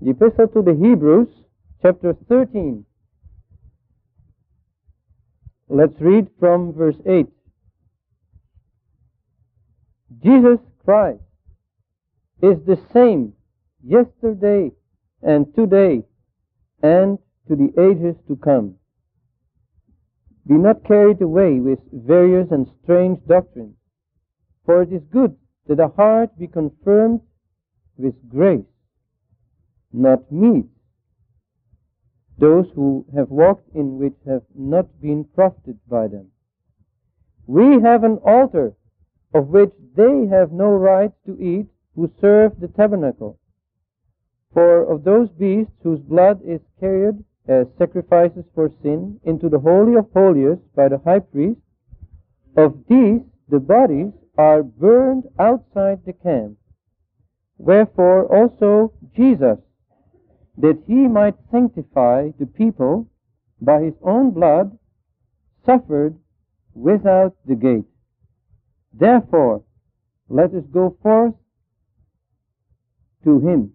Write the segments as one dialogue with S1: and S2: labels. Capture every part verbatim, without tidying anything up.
S1: The Epistle to the Hebrews, chapter thirteen. Let's read from verse eight. Jesus Christ is the same yesterday and today and to the ages to come. Be not carried away with various and strange doctrines, for it is good that the heart be confirmed with grace, not meat, those who have walked in which have not been profited by them. We have an altar of which they have no right to eat who serve the tabernacle. For of those beasts whose blood is carried as sacrifices for sin into the Holy of Holies by the high priest, of these the bodies are burned outside the camp. Wherefore also Jesus, that he might sanctify the people by his own blood, suffered without the gate. Therefore, let us go forth to him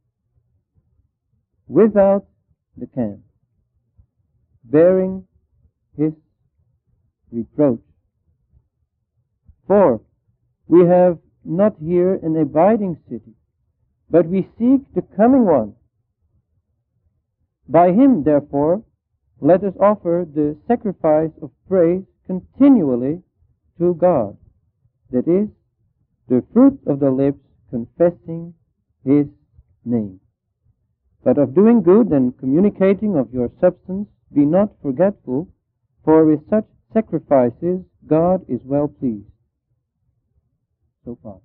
S1: without the camp, bearing his reproach. For we have not here an abiding city, but we seek the coming one. By him, therefore, let us offer the sacrifice of praise continually to God, that is, the fruit of the lips confessing his name. But of doing good and communicating of your substance, be not forgetful, for with such sacrifices God is well pleased. So far.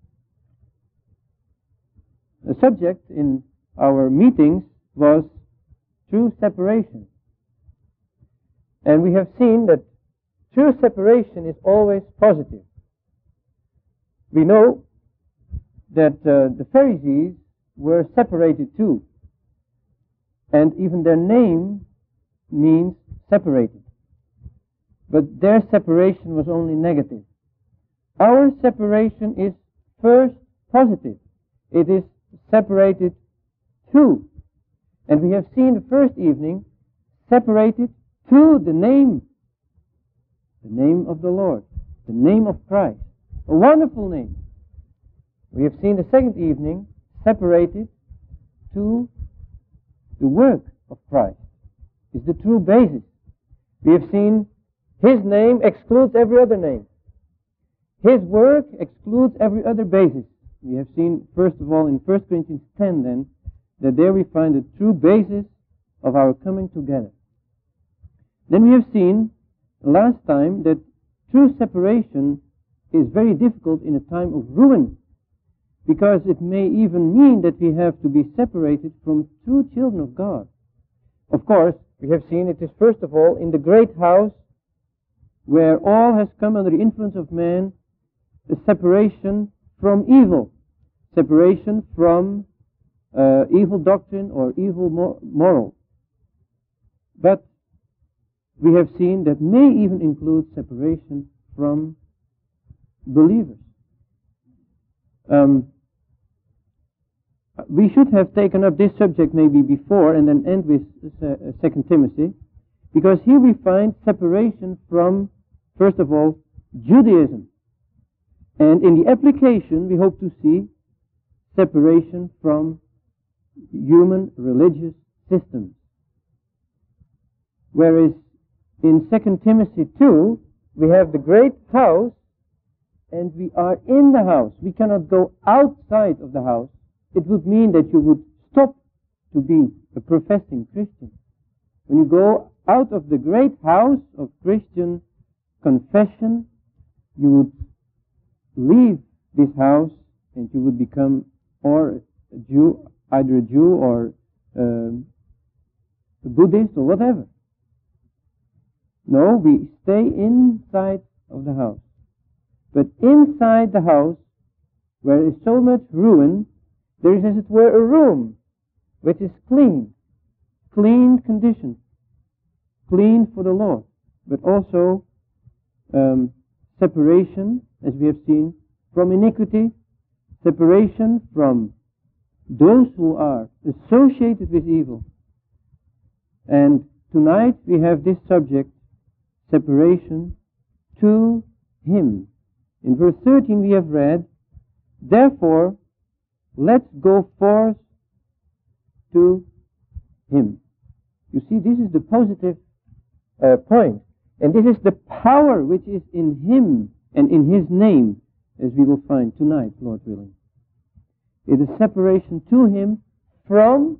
S1: The subject in our meetings was true separation. And we have seen that true separation is always positive. We know that uh, the Pharisees were separated too. And even their name means separated. But their separation was only negative. Our separation is first positive. It is separated to. And we have seen the first evening separated to the name. The name of the Lord. The name of Christ. A wonderful name. We have seen the second evening separated to the work of Christ. Is the true basis. We have seen his name excludes every other name. His work excludes every other basis. We have seen, first of all, in First Corinthians ten then, that there we find the true basis of our coming together. Then we have seen last time that true separation is very difficult in a time of ruin, because it may even mean that we have to be separated from true children of God. Of course, we have seen it is first of all in the great house where all has come under the influence of man, the separation from evil, separation from uh, evil doctrine or evil mor- moral. But we have seen that may even include separation from believers. Um, we should have taken up this subject maybe before and then end with uh, Second Timothy, because here we find separation from, first of all, Judaism. And in the application we hope to see separation from human religious systems. Whereas in Second Timothy two, we have the great house, and we are in the house. We cannot go outside of the house. It would mean that you would stop to be a professing Christian. When you go out of the great house of Christian confession, you would leave this house and you would become or a Jew, either a Jew or um, a Buddhist or whatever. No, we stay inside of the house. But inside the house, where there is so much ruin, there is, as it were, a room which is clean, clean conditions, clean for the Lord, but also um, separation, as we have seen, from iniquity, separation from those who are associated with evil. And tonight we have this subject, separation to Him. In verse thirteen we have read, therefore, let's go forth to Him. You see, this is the positive uh, point. And this is the power which is in Him and in His name, as we will find tonight, Lord willing. It is separation to Him from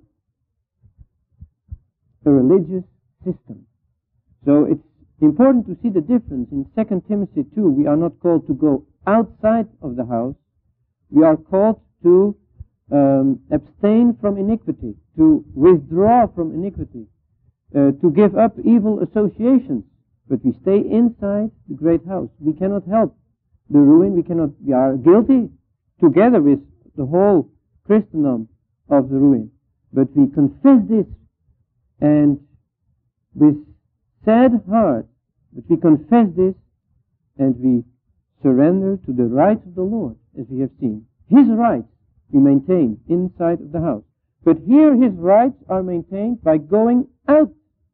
S1: a religious system. So it's important to see the difference. In Second Timothy two, we are not called to go outside of the house. We are called to um, abstain from iniquity, to withdraw from iniquity, uh, to give up evil associations. But we stay inside the great house. We cannot help the ruin. We cannot. We are guilty together with the whole Christendom of the ruin. But we confess this, and with sad heart, but we confess this, and we surrender to the rights of the Lord, as we have seen. His rights we maintain inside of the house. But here His rights are maintained by going out,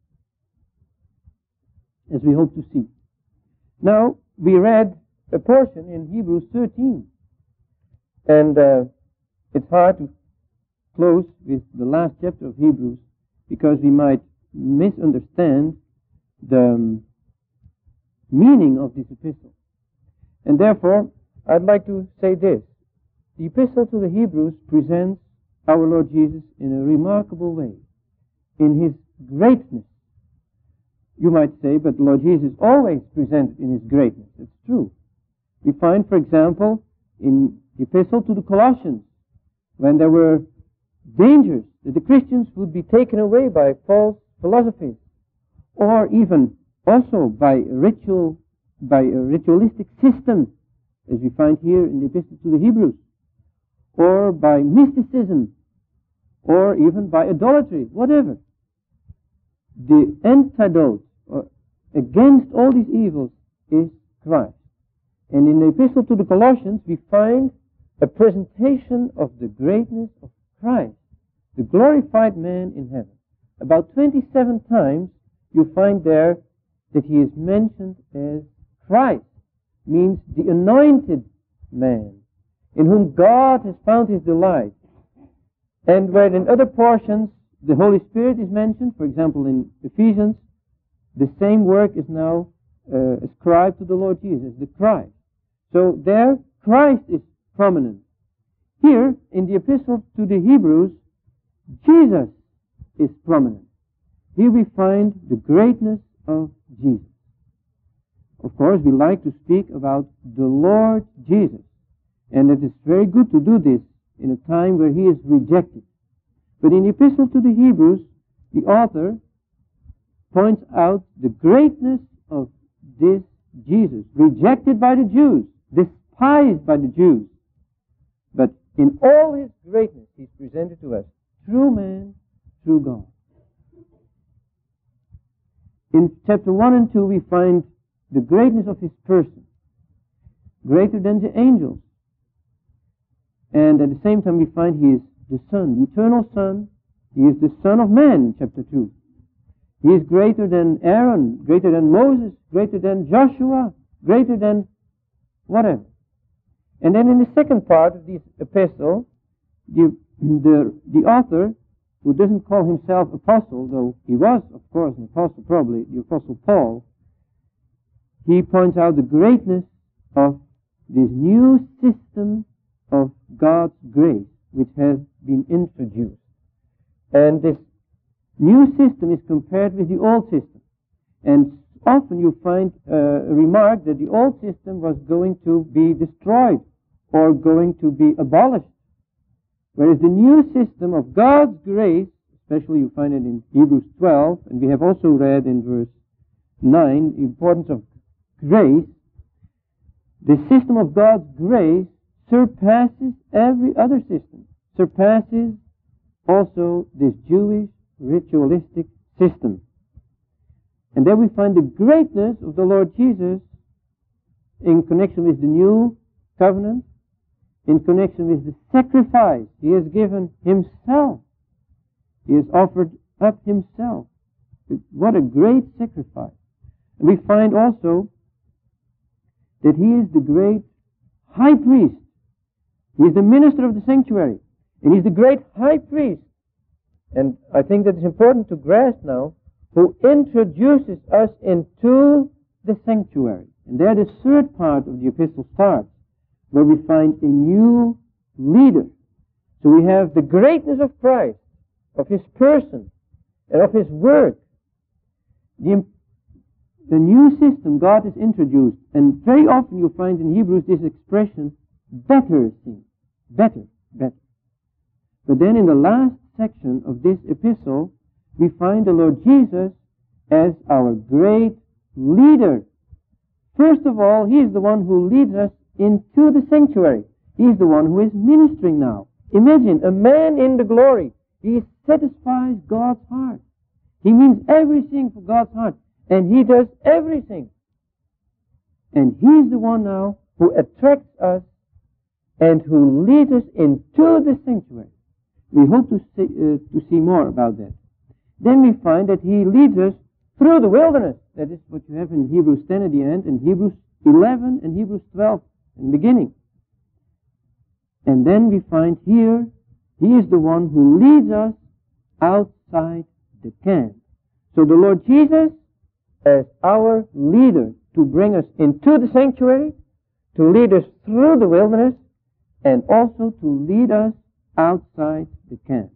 S1: as we hope to see. Now, we read a portion in Hebrews thirteen, and uh, it's hard to close with the last chapter of Hebrews, because we might misunderstand the um, meaning of this epistle. And therefore, I'd like to say this. The epistle to the Hebrews presents our Lord Jesus in a remarkable way, in His greatness. You might say, but the Lord Jesus always presented in His greatness. It's true. We find, for example, in the epistle to the Colossians, when there were dangers that the Christians would be taken away by false philosophies, or even also by ritual, by a ritualistic system, as we find here in the epistle to the Hebrews, or by mysticism, or even by idolatry, whatever. The antidote or against all these evils is Christ. And in the epistle to the Colossians, we find a presentation of the greatness of Christ, the glorified man in heaven. About twenty-seven times you find there that He is mentioned as Christ, means the anointed man, in whom God has found His delight. And where in other portions the Holy Spirit is mentioned, for example in Ephesians, the same work is now uh, ascribed to the Lord Jesus, the Christ. So there, Christ is prominent. Here, in the epistle to the Hebrews, Jesus is prominent. Here we find the greatness of Jesus. Of course, we like to speak about the Lord Jesus, and it is very good to do this in a time where He is rejected. But in the epistle to the Hebrews, the author points out the greatness of this Jesus, rejected by the Jews, despised by the Jews. But in all His greatness, He's presented to us, true man, true God. In chapter one and two, we find the greatness of His person, greater than the angels. And at the same time, we find He is the Son, the eternal Son. He is the Son of Man, in chapter two. He is greater than Aaron, greater than Moses, greater than Joshua, greater than whatever. And then in the second part of this epistle, the, the, the author, who doesn't call himself apostle, though he was, of course, an apostle, probably the Apostle Paul, he points out the greatness of this new system of God's grace, which has been introduced. And this new system is compared with the old system. And often you find uh, a remark that the old system was going to be destroyed or going to be abolished. Whereas the new system of God's grace, especially you find it in Hebrews twelve, and we have also read in verse nine, the importance of grace, the system of God's grace surpasses every other system, surpasses also this Jewish ritualistic system. And there we find the greatness of the Lord Jesus in connection with the new covenant, in connection with the sacrifice He has given Himself He has offered up himself. What a great sacrifice. And we find also that he is the great high priest. He is the minister of the sanctuary. And he's the great high priest. And I think that it's important to grasp now, who introduces us into the sanctuary. And there the third part of the epistle starts, where we find a new leader. So we have the greatness of Christ, of his person, and of his work. The, the new system God has introduced, and very often you'll find in Hebrews this expression, better things. Better, better. But then in the last section of this epistle, we find the Lord Jesus as our great leader. First of all, he is the one who leads us into the sanctuary. He is the one who is ministering now. Imagine a man in the glory. He satisfies God's heart. He means everything for God's heart. And he does everything. And he's the one now who attracts us and who leads us into the sanctuary. We hope to see, uh, to see more about that. Then we find that he leads us through the wilderness. That is what you have in Hebrews ten at the end, and Hebrews eleven and Hebrews twelve in the beginning. And then we find here, he is the one who leads us outside the camp. So the Lord Jesus as our leader to bring us into the sanctuary, to lead us through the wilderness, and also to lead us outside the camp.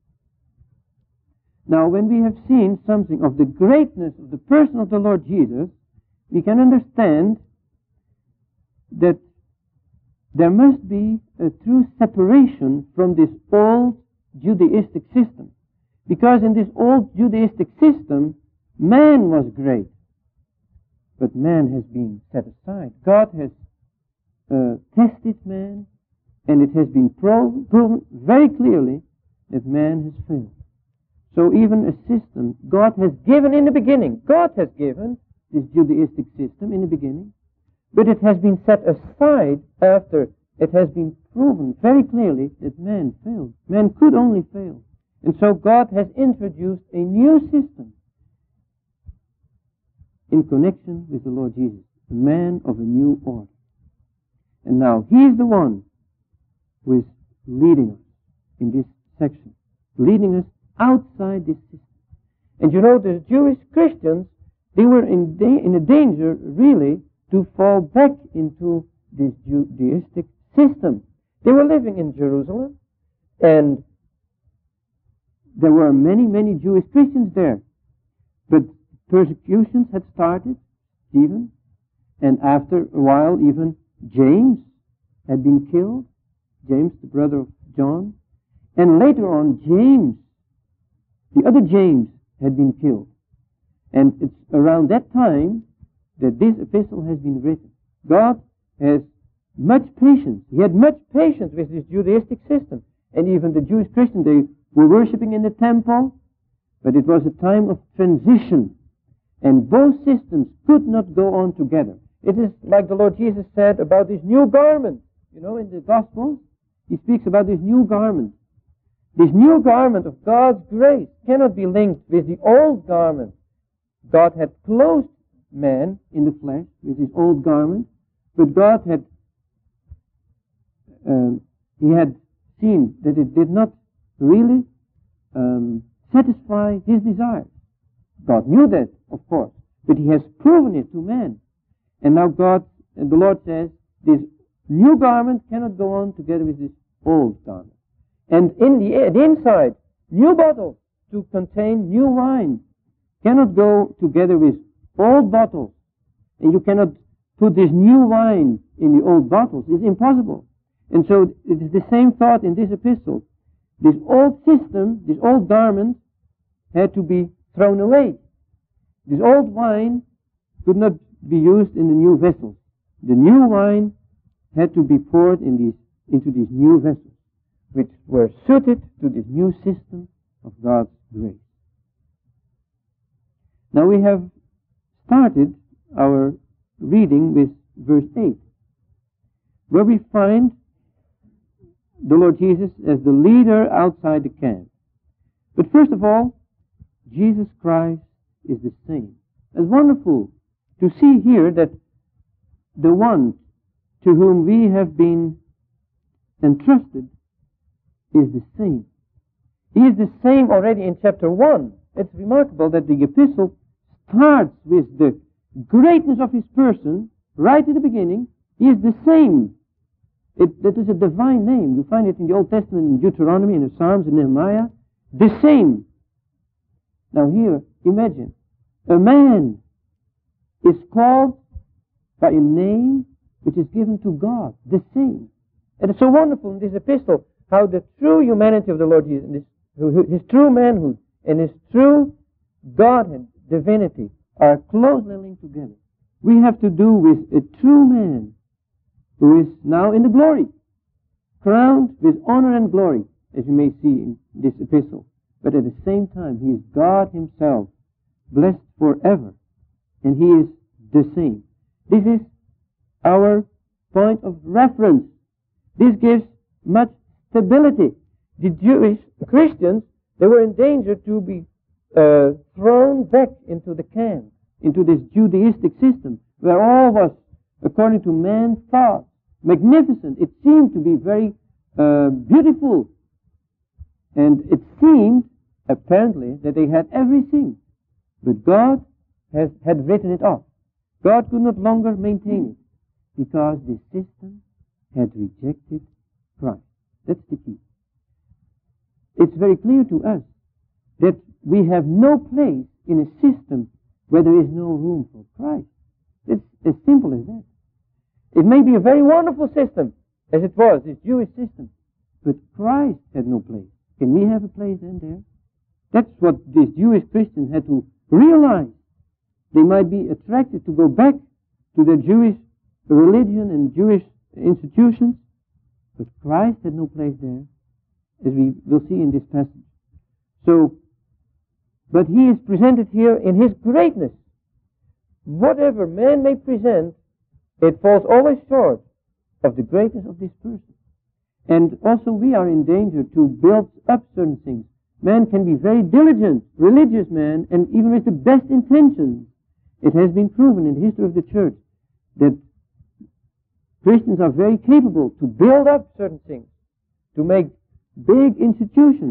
S1: Now, when we have seen something of the greatness of the person of the Lord Jesus, we can understand that there must be a true separation from this old Judaistic system. Because in this old Judaistic system, man was great, but man has been set aside. God has uh, tested man, and it has been pro- proven very clearly that man has failed. So even a system God has given in the beginning, God has given this Judaistic system in the beginning, but it has been set aside after it has been proven very clearly that man failed. Man could only fail. And so God has introduced a new system in connection with the Lord Jesus, a man of a new order. And now he is the one who is leading us in this section, leading us outside this system. And you know, the Jewish Christians, they were in, da- in a danger, really, to fall back into this Judaistic system. They were living in Jerusalem, and there were many, many Jewish Christians there. But persecutions had started, Stephen, and after a while even James had been killed, James, the brother of John, and later on James, the other James, had been killed. And it's around that time that this epistle has been written. God has much patience. He had much patience with this Judaistic system. And even the Jewish Christians, they were worshipping in the temple, but it was a time of transition. And both systems could not go on together. It is like the Lord Jesus said about this new garment. You know, in the Gospels, he speaks about this new garment. This new garment of God's grace cannot be linked with the old garment. God had clothed man in the flesh with his old garment, but God had um, he had seen that it did not really um, satisfy his desires. God knew that, of course, but he has proven it to man. And now God, and the Lord says, this new garment cannot go on together with this old garment. And in the, the inside, new bottles to contain new wine cannot go together with old bottles. And you cannot put this new wine in the old bottles. It's impossible. And so it is the same thought in this epistle. This old system, this old garment, had to be thrown away. This old wine could not be used in the new vessels. The new wine had to be poured in these, into these new vessels, which were suited to this new system of God's grace. Now we have started our reading with verse eight, where we find the Lord Jesus as the leader outside the camp. But first of all, Jesus Christ is the same. It's wonderful to see here that the one to whom we have been entrusted is the same. He is the same already in chapter one. It's remarkable that the epistle starts with the greatness of his person right at the beginning. He is the same. It, that is a divine name. You find it in the Old Testament, in Deuteronomy, in the Psalms, in Nehemiah. The same. Now here, imagine, a man is called by a name which is given to God, the same. And it's so wonderful in this epistle how the true humanity of the Lord Jesus, his true manhood and his true Godhead, divinity, are closely linked together. We have to do with a true man who is now in the glory, crowned with honor and glory, as you may see in this epistle. But at the same time, he is God himself, blessed forever, and he is the same. This is our point of reference. This gives much stability. The Jewish Christians, they were in danger to be uh, thrown back into the camp, into this Judaistic system, where all was, according to man's thought, magnificent. It seemed to be very uh, beautiful. And it seemed, apparently, that they had everything. But God has, had written it off. God could not longer maintain it, because the system had rejected Christ. That's the key. It's very clear to us that we have no place in a system where there is no room for Christ. It's as simple as that. It may be a very wonderful system, as it was, this Jewish system, but Christ had no place. Can we have a place then there? That's what these Jewish Christians had to realize. They might be attracted to go back to their Jewish religion and Jewish institutions, but Christ had no place there, as we will see in this passage. So, but he is presented here in his greatness. Whatever man may present, it falls always short of the greatness of this person. And also we are in danger to build up certain things. Man can be very diligent, religious man, and even with the best intentions. It has been proven in the history of the church that Christians are very capable to build up certain things, to make big institutions.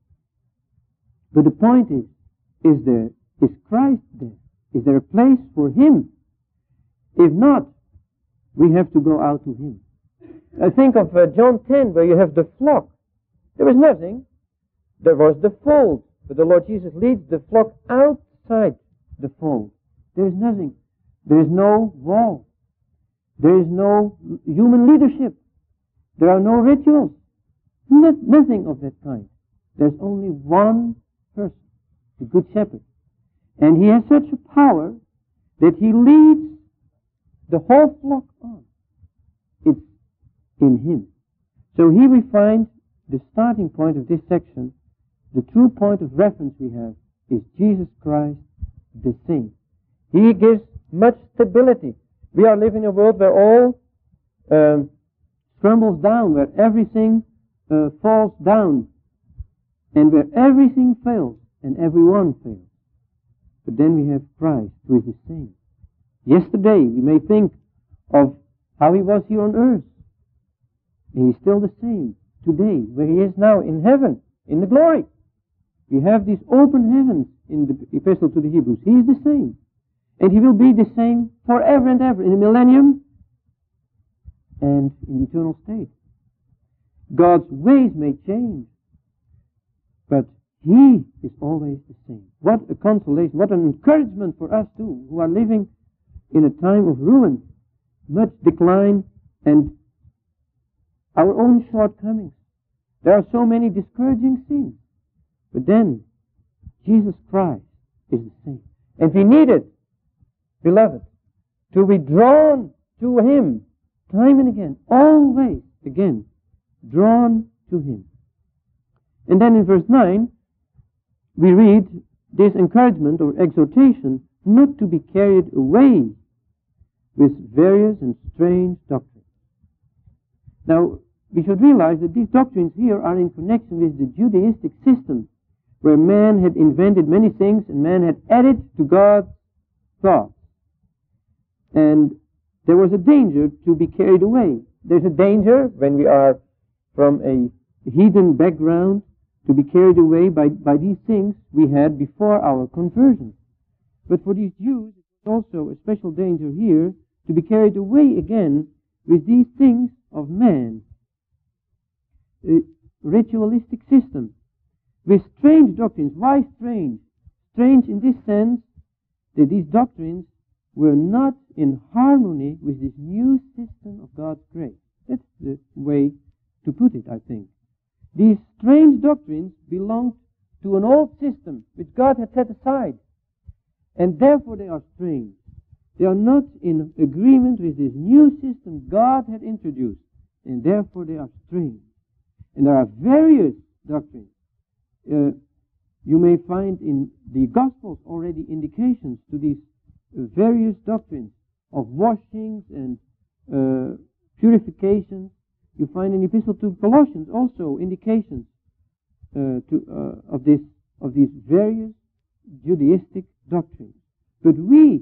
S1: But the point is, is there, is Christ there? Is there a place for him? If not, we have to go out to him. I think of uh, John ten, where you have the flock. There was nothing. There was the fold. But the Lord Jesus leads the flock outside the fold. There is nothing. There is no wall. There is no human leadership. There are no rituals. Not, nothing of that kind. There's only one person, the Good Shepherd. And he has such a power that he leads the whole flock on. It's in him. So here we find the starting point of this section. The true point of reference we have is Jesus Christ the same. He gives much stability. We are living in a world where all um, crumbles down, where everything uh, falls down, and where everything fails and everyone fails. But then we have Christ, who is the same. Yesterday we may think of how he was here on earth. He is still the same today, where he is now in heaven, in the glory. We have these open heavens in the epistle to the Hebrews. He is the same. And he will be the same forever and ever, in the millennium and in the eternal state. God's ways may change, but he is always the same. What a consolation, what an encouragement for us too, who are living in a time of ruin, much decline, and our own shortcomings. There are so many discouraging things. But then, Jesus Christ is the same. And we need it, beloved, to be drawn to him time and again, always again, drawn to him. And then in verse nine, we read this encouragement or exhortation not to be carried away with various and strange doctrines. Now, we should realize that these doctrines here are in connection with the Judaistic system, where man had invented many things and man had added to God's thoughts. And there was a danger to be carried away. There's a danger when we are from a heathen background to be carried away by, by these things we had before our conversion. But for these Jews, it's also a special danger here to be carried away again with these things of man. A ritualistic system with strange doctrines. Why strange? Strange in this sense that these doctrines were not in harmony with this new system of God's grace. That's the way to put it, I think. These strange doctrines belonged to an old system which God had set aside, and therefore they are strange. They are not in agreement with this new system God had introduced, and therefore they are strange. And there are various doctrines. Uh, you may find in the Gospels already indications to these uh, various doctrines of washings and uh, purifications. You find in the Epistle to Colossians also indications uh, to, uh, of this of these various Judaistic doctrines. But we,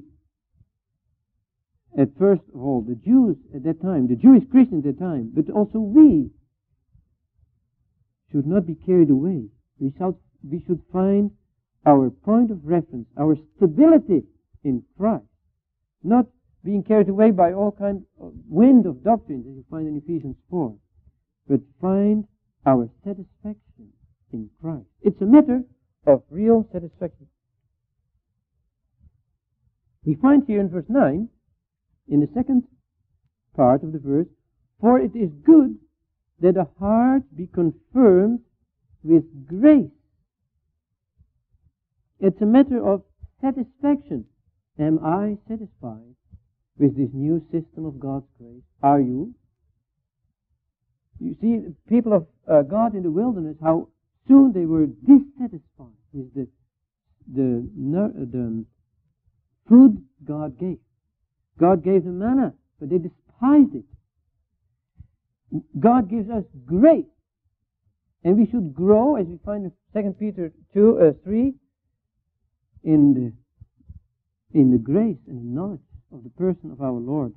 S1: at first of all, the Jews at that time, the Jewish Christians at that time, but also we, should not be carried away. We shall, we should find our point of reference, our stability in Christ, not being carried away by all kinds of wind of doctrines, as you find in Ephesians four, but find our satisfaction in Christ. It's a matter of real satisfaction. We find here in verse nine, in the second part of the verse, for it is good that a heart be confirmed with grace. It's a matter of satisfaction. Am I satisfied with this new system of God's grace? Are you? You see, the people of uh, God in the wilderness, how soon they were dissatisfied with the, the, the food God gave. God gave them manna, but they despised it. God gives us grace, and we should grow, as we find in Second Peter two, uh, three, in the in the grace and knowledge of the person of our Lord.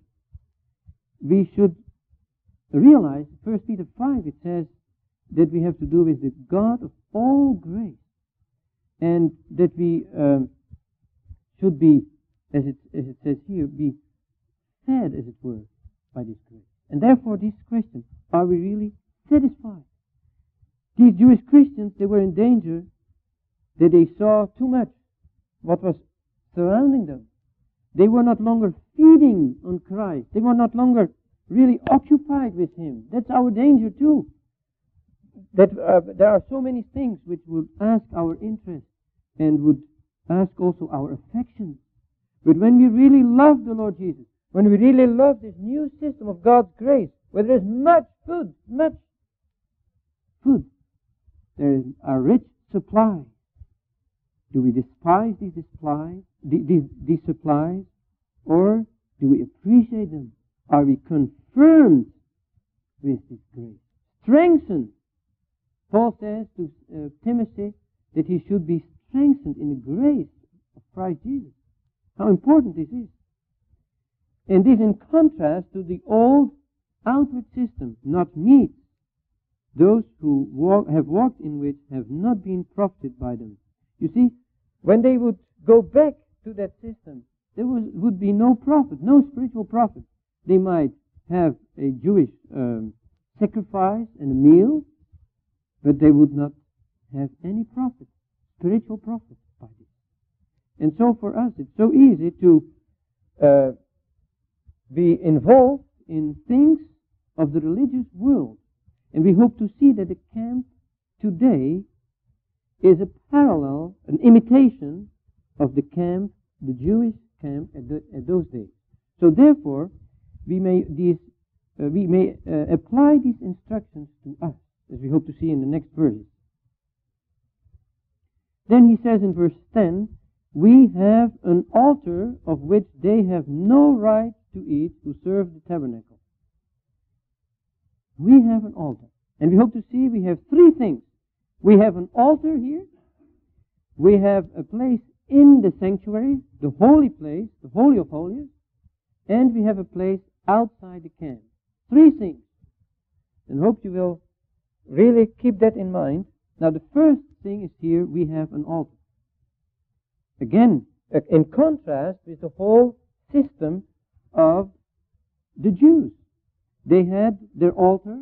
S1: We should realize, First Peter five, it says that we have to do with the God of all grace, and that we um, should be, as it as it says here, be fed, as it were, by this grace. And therefore, this question, are we really satisfied? These Jewish Christians, they were in danger that they saw too much what was surrounding them. They were not longer feeding on Christ. They were not longer really occupied with Him. That's our danger too. That uh, there are so many things which would ask our interest and would ask also our affection. But when we really love the Lord Jesus, when we really love this new system of God's grace, where there is much food, much food, there is a rich supply. Do we despise these supplies, these, these supplies, or do we appreciate them? Are we confirmed with this grace? Strengthened. Paul says to uh, Timothy that he should be strengthened in the grace of Christ Jesus. How important this is. And this in contrast to the old outward system, not meat. Those who walk, have walked in which have not been profited by them. You see, when they would go back to that system, there was, would be no profit, no spiritual profit. They might have a Jewish um, sacrifice and a meal, but they would not have any profit, spiritual profit by this. And so for us, it's so easy to uh, be involved in things of the religious world. And we hope to see that the camp today is a parallel, an imitation of the camp, the Jewish camp at, the, at those days. So therefore, we may these uh, we may uh, apply these instructions to us, as we hope to see in the next verses. Then he says in verse ten, we have an altar of which they have no right to eat who serve the tabernacle. We have an altar. And we hope to see we have three things. We have an altar here,
S2: We have a place in the sanctuary, the holy place, the Holy of Holies, and we have a place outside the camp. Three things. And hope you will
S1: really keep that in mind.
S2: Now the first thing is here we have an altar. Again,
S1: in contrast with the whole system
S2: of the Jews. They had their altar,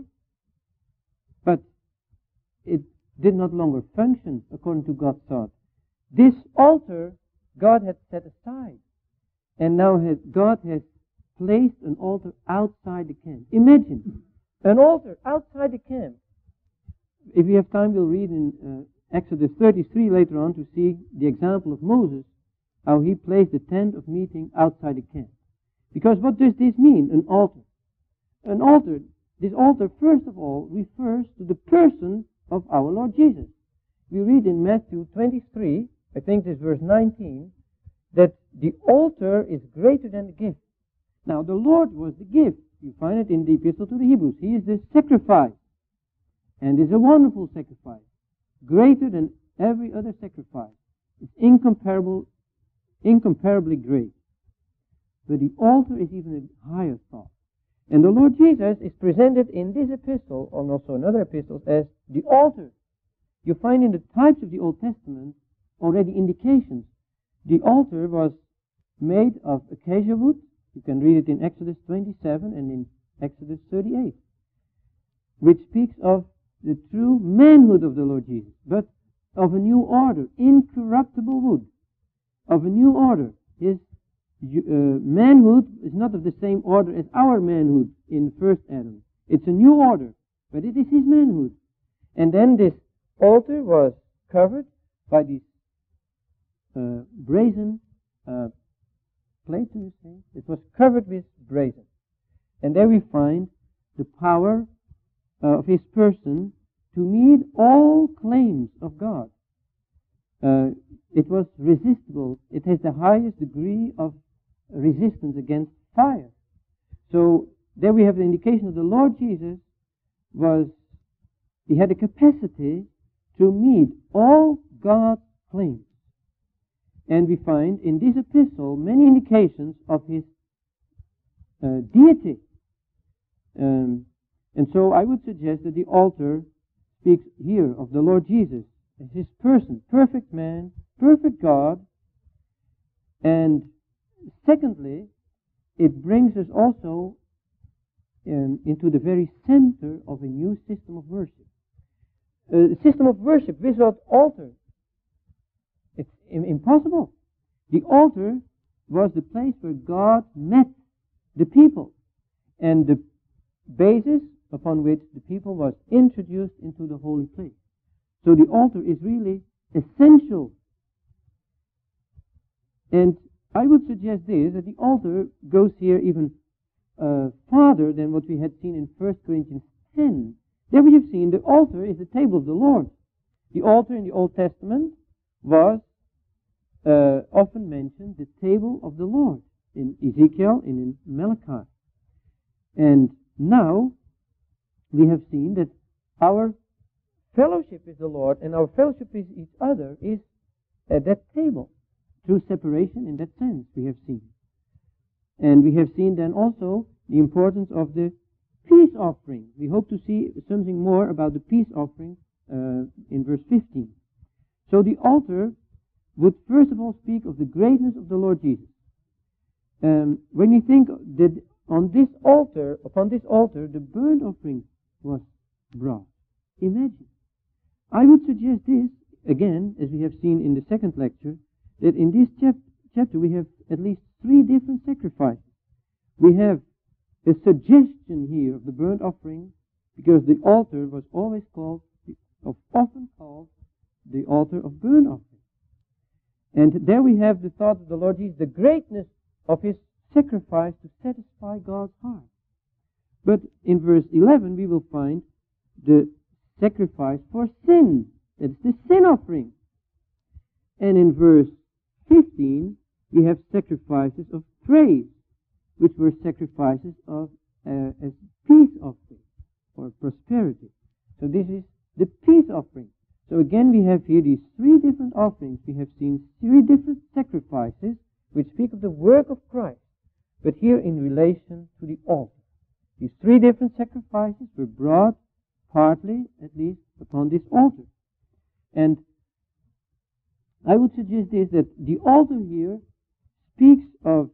S2: but it did not longer function according to God's thought. This altar God had set aside, and now has, God has placed an altar outside the camp. Imagine,
S1: an altar outside the camp.
S2: If we have time, we'll read in uh, Exodus thirty-three later on to see the example of Moses, how he placed the tent of meeting outside the camp. Because what does this mean, an altar? An altar, this altar first of all refers to the person of our Lord Jesus. We read in Matthew twenty-three,
S1: I think this is verse nineteen, that the altar is greater than the gift.
S2: Now the Lord was the gift. You find it in the Epistle to the Hebrews. He is the sacrifice. And is a wonderful sacrifice. Greater than every other sacrifice. It's incomparable, incomparably great. But the altar is even a higher thought.
S1: And the Lord Jesus is presented in this epistle, and also in other epistles, as the altar. You find in the types of the Old Testament already indications. The altar was made of acacia wood. You can read it in Exodus twenty-seven and in Exodus thirty-eight, which speaks of the true manhood of the Lord Jesus, but of a new order, incorruptible wood, of a new order. His uh, manhood is not of the same order as our manhood in first Adam. It's a new order, but it is his manhood. And then this altar was covered
S2: by these uh, brazen uh, plates, you say?
S1: It was covered with brazen. And there we find the power uh, of his person to meet all claims of God. Uh, it was resistible. It has the highest degree of resistance against fire. So there we have the indication of the Lord Jesus was, he had a capacity to meet all God's claims. And we find in this epistle many indications of his uh, deity. Um, and so I would suggest that the altar speaks here of the Lord Jesus as his person, perfect man, perfect God. And secondly, it brings us also um, into the very center of a new system of worship. A system of worship without altar.
S2: It's impossible. The altar was the place where God met the people and the basis upon which the people was introduced into the holy place. So the altar is really essential. And I would suggest this, that the altar goes here even uh, farther than what we had seen in First Corinthians ten. There we have seen the altar is the table of the Lord. The altar in the Old Testament was uh, often mentioned the table of the Lord in Ezekiel and in Malachi. And now we have seen that our
S1: fellowship with the Lord and our fellowship with each other is at that table.
S2: Through separation in that sense we have seen. And we have seen then also the importance of the peace offering. We hope to see something more about the peace offering uh, in verse fifteen. So the altar would first of all speak of the greatness of the Lord Jesus. Um, when you think that on this altar, upon this altar, the burnt offering was brought. Imagine. I would suggest this, again, as we have seen in the second lecture, that in this chap- chapter we have at least three different sacrifices. We have a suggestion here of the burnt offering, because the altar was always called, of often called, the altar of burnt offering. And there we have the thought of the Lord Jesus, the greatness of his sacrifice to satisfy God's heart. But in verse eleven we will find the sacrifice for sin. That's the sin offering. And in verse fifteen we have sacrifices of praise, which were sacrifices of uh, as peace offering or prosperity. So this is the peace offering. So again, we have here these three different offerings. We have seen three different sacrifices
S1: which speak of the work of Christ, but here in relation to the altar.
S2: These three different sacrifices were brought partly, at least, upon this altar. And I would suggest this, that the altar here speaks of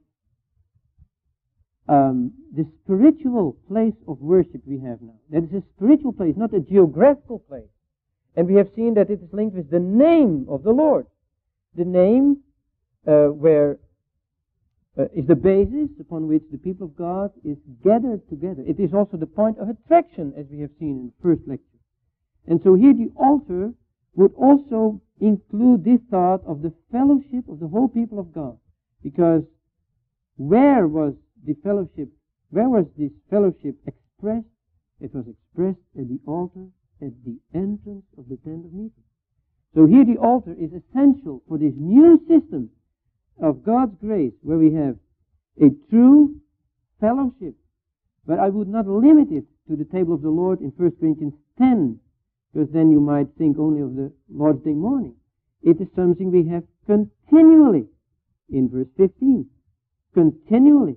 S2: um, the spiritual place of worship we have now. That is a spiritual place, not a geographical place. And we have seen that it is linked with the name of the Lord. The name uh, where uh, is the basis upon which the people of God is gathered together. It is also the point of attraction, as we have seen in the first lecture. And so here the altar would also include this thought of the fellowship of the whole people of God. Because where was the fellowship, where was this fellowship expressed? It was expressed at the altar, at the entrance of the tent of meeting. So here the altar is essential for this new system of God's grace, where we have a true fellowship. But I would not limit it to the table of the Lord in First Corinthians ten, because then you might think only of the Lord's Day morning. It is something we have continually in verse fifteen. Continually.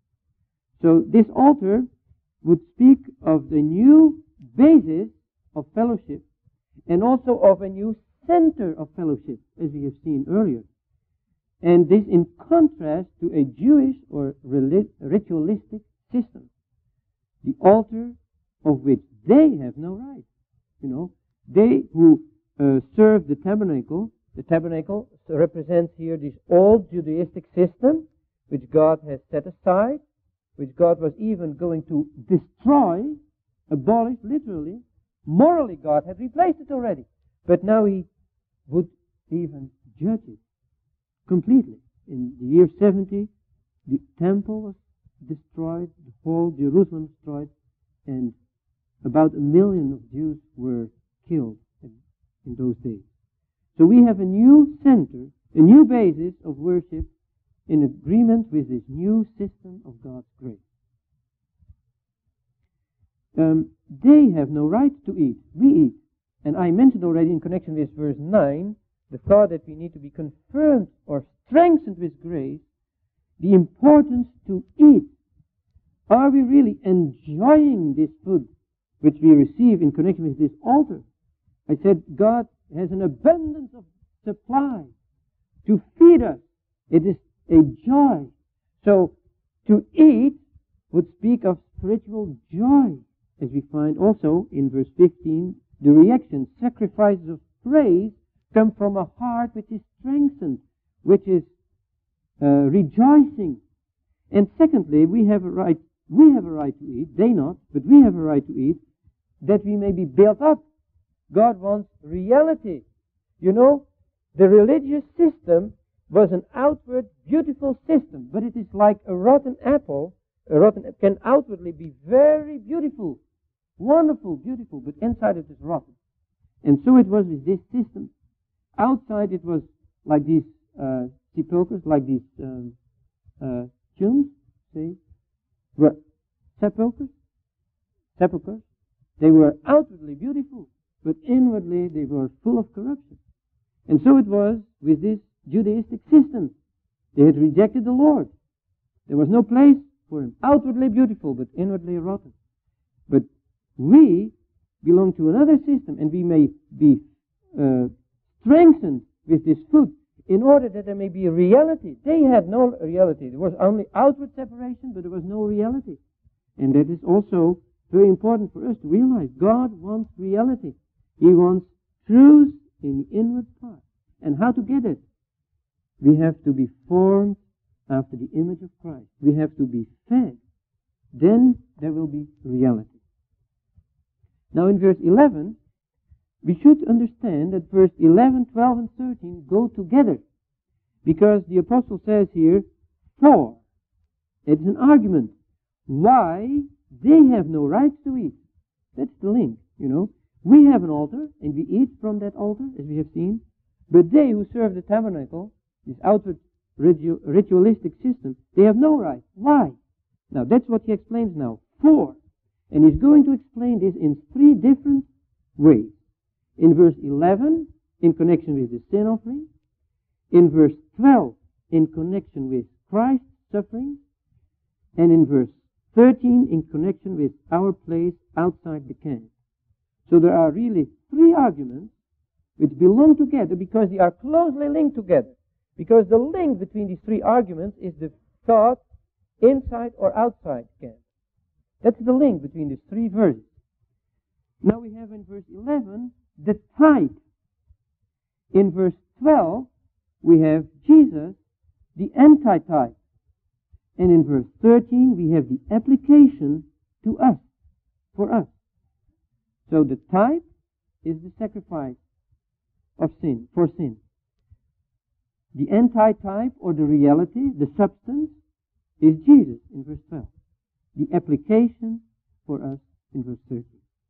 S2: So this altar would speak of the new basis of fellowship and also of a new center of fellowship, as we have seen earlier. And this in contrast to a Jewish or ritualistic system. The altar of which they have no right. You know, they who uh, serve the tabernacle,
S1: the tabernacle represents here this old Judaistic system which God has set aside, which God was even going to destroy, abolish literally. Morally, God had replaced it already. But now He would even judge it completely. In the year seventy, the temple was destroyed, the whole Jerusalem destroyed, and about a million of Jews were killed in, in those days. So we have a new center, a new basis of worship in agreement with this new system of God's grace. Um, they have no right to eat. We eat. And I mentioned already in connection with verse nine, the thought that we need to be confirmed or strengthened with grace, the importance to eat. Are we really enjoying this food which we receive in connection with this altar? I said God has an abundance of supply to feed us. It is a joy. So to eat would speak of spiritual joy, as we find also in verse fifteen, the reaction, sacrifices of praise come from a heart which is strengthened, which is uh, rejoicing. And secondly, we have a right, we have a right to eat, they not, but we have a right to eat, that we may be built up. God wants reality. You know, the religious system was an outward, beautiful system, but it is like a rotten apple. A rotten apple can outwardly be very beautiful, wonderful, beautiful, but inside it is rotten. And so it was with this system. Outside it was like these uh, sepulchres, like these um, uh, tombs, see, sepulchres, sepulchres. They were outwardly beautiful, but inwardly they were full of corruption. And so it was with this Judaistic system. They had rejected the Lord. There was no place for Him. Outwardly beautiful, but inwardly rotten. But we belong to another system, and we may be uh, strengthened with this food in order that there may be a reality. They had no reality. There was only outward separation, but there was no reality. And that is also very important for us to realize. God wants reality. He wants truth in the inward part. And how to get it? We have to be formed after the image of Christ. We have to be fed. Then there will be reality. Now in verse eleven, we should understand that verse eleven, twelve, and thirteen go together. Because the apostle says here, for. It's an argument. Why they have no right to eat. That's the link, you know. We have an altar, and we eat from that altar, as we have seen. But they who serve the tabernacle, this outward ritu- ritualistic system, they have no right. Why? Now, that's what he explains now. For. And he's going to explain this in three different ways.
S2: In verse eleven, in connection with the sin offering. In verse twelve, in connection with Christ's suffering. And in verse thirteen, in connection with our place outside the camp. So there are really three arguments which belong together because they are closely linked together. Because the link between these three arguments is the thought inside or outside camp. That's the link between these three verses. Now we have in verse eleven the type. In verse twelve we have Jesus, the antitype. And in verse thirteen we have the application to us, for us. So the type is the sacrifice of sin, for sin. The antitype or the reality, the substance, is Jesus in verse twelve. The application for us in verse thirteen.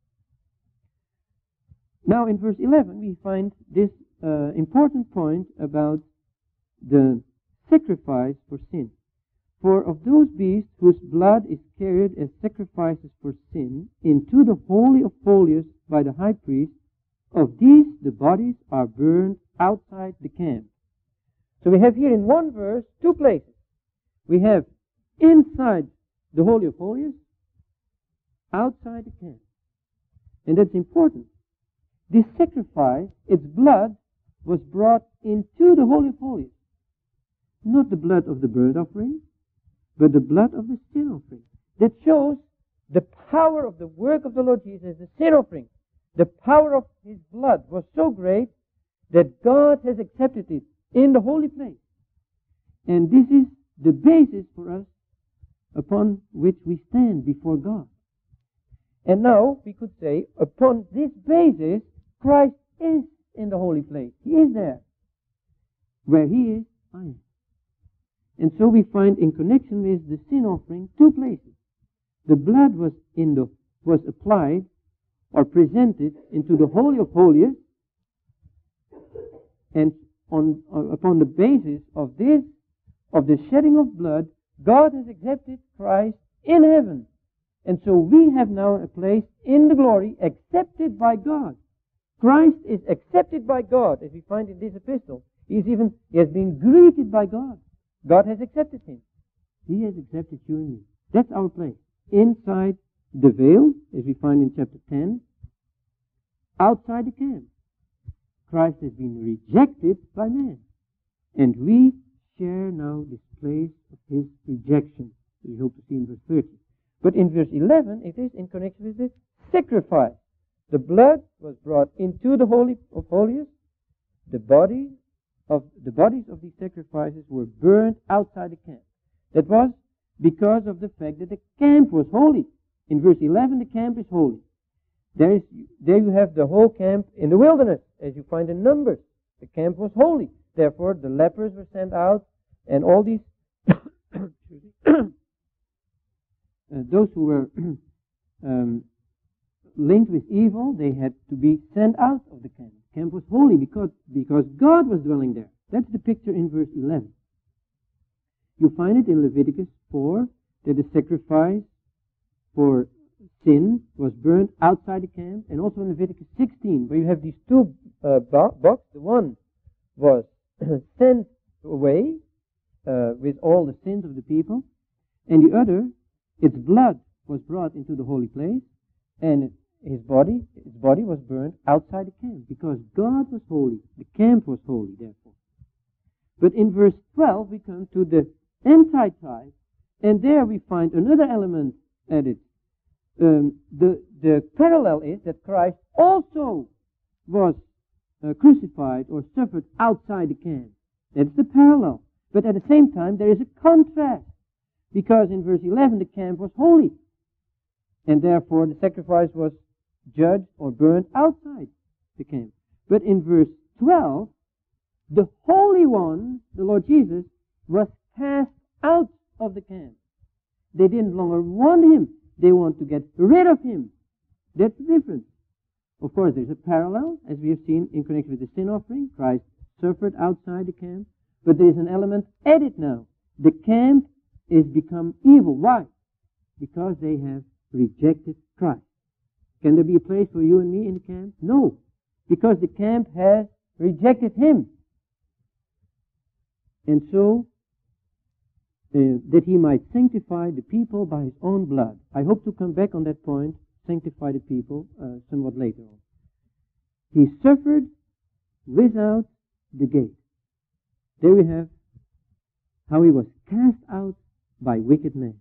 S2: Now in verse eleven we find this uh, important point about the sacrifice for sin. For of those beasts whose blood is carried as sacrifices for sin into the Holy of Holies by the high priest, of these the bodies are burned outside the camp. So we have here in one verse two places. We have inside the Holy of Holies, outside the camp. And that's important. This sacrifice, its blood, was brought into the Holy of Holies. Not the blood of the burnt offering, but the blood of the sin offering. That shows the power of the work of the Lord Jesus, the sin offering. The power of His blood was so great that God has accepted it in the holy place. And this is the basis for us upon which we stand before God. And now we could say, upon this basis, Christ is in the holy place. He is there. Where He is, I am. And so we find in connection with the sin offering two places. The blood was in the was applied or presented into the Holy of Holies, and on, on upon the basis of this, of the shedding of blood, God has accepted Christ in heaven. And so we have now a place in the glory accepted by God. Christ is accepted by God, as we find in this epistle. He is even he has been greeted by God. God has accepted him. He has accepted you and me. That's our place. Inside the veil, as we find in chapter ten. Outside the camp. Christ has been rejected by man. And we share now this place of His rejection. We hope to see in verse thirty. But in verse eleven, it is in connection with this sacrifice. The blood was brought into the Holy of Holies. The body of the bodies of these sacrifices were burned outside the camp. That was because of the fact that the camp was holy. In verse eleven, the camp is holy. There is there you have the whole camp in the wilderness, as you find in Numbers. The camp was holy. Therefore, the lepers were sent out, and all these uh, those who were um, linked with evil, they had to be sent out of the camp. The camp was holy because, because God was dwelling there. That's the picture in verse eleven. You find it in Leviticus four, that the sacrifice for sin was burnt outside the camp, and also in Leviticus sixteen, where you have these two uh, boxes. The one was sent away uh, with all the sins of the people, and the other, its blood was brought into the holy place, and his body, its body was burned outside the camp, because God was holy. The camp was holy, therefore. But in verse twelve, we come to the antitype, and there we find another element added. Um, the, the parallel is that Christ also was uh, crucified or suffered outside the camp. That's the parallel. But at the same time, there is a contrast, because in verse eleven, the camp was holy, and therefore the sacrifice was judged or burned outside the camp. But in verse twelve, the Holy One, the Lord Jesus, was cast out of the camp. They didn't longer want Him. They want to get rid of Him. That's the difference. Of course, there's a parallel, as we have seen in connection with the sin offering. Christ suffered outside the camp. But there is an element added now. The camp is become evil. Why? Because they have rejected Christ. Can there be a place for you and me in the camp? No. because the camp has rejected him. And so, uh, that he might sanctify the people by his own blood. I hope to come back on that point, sanctify the people, uh, somewhat later on. He suffered without the gate. There we have how he was cast out by wicked men.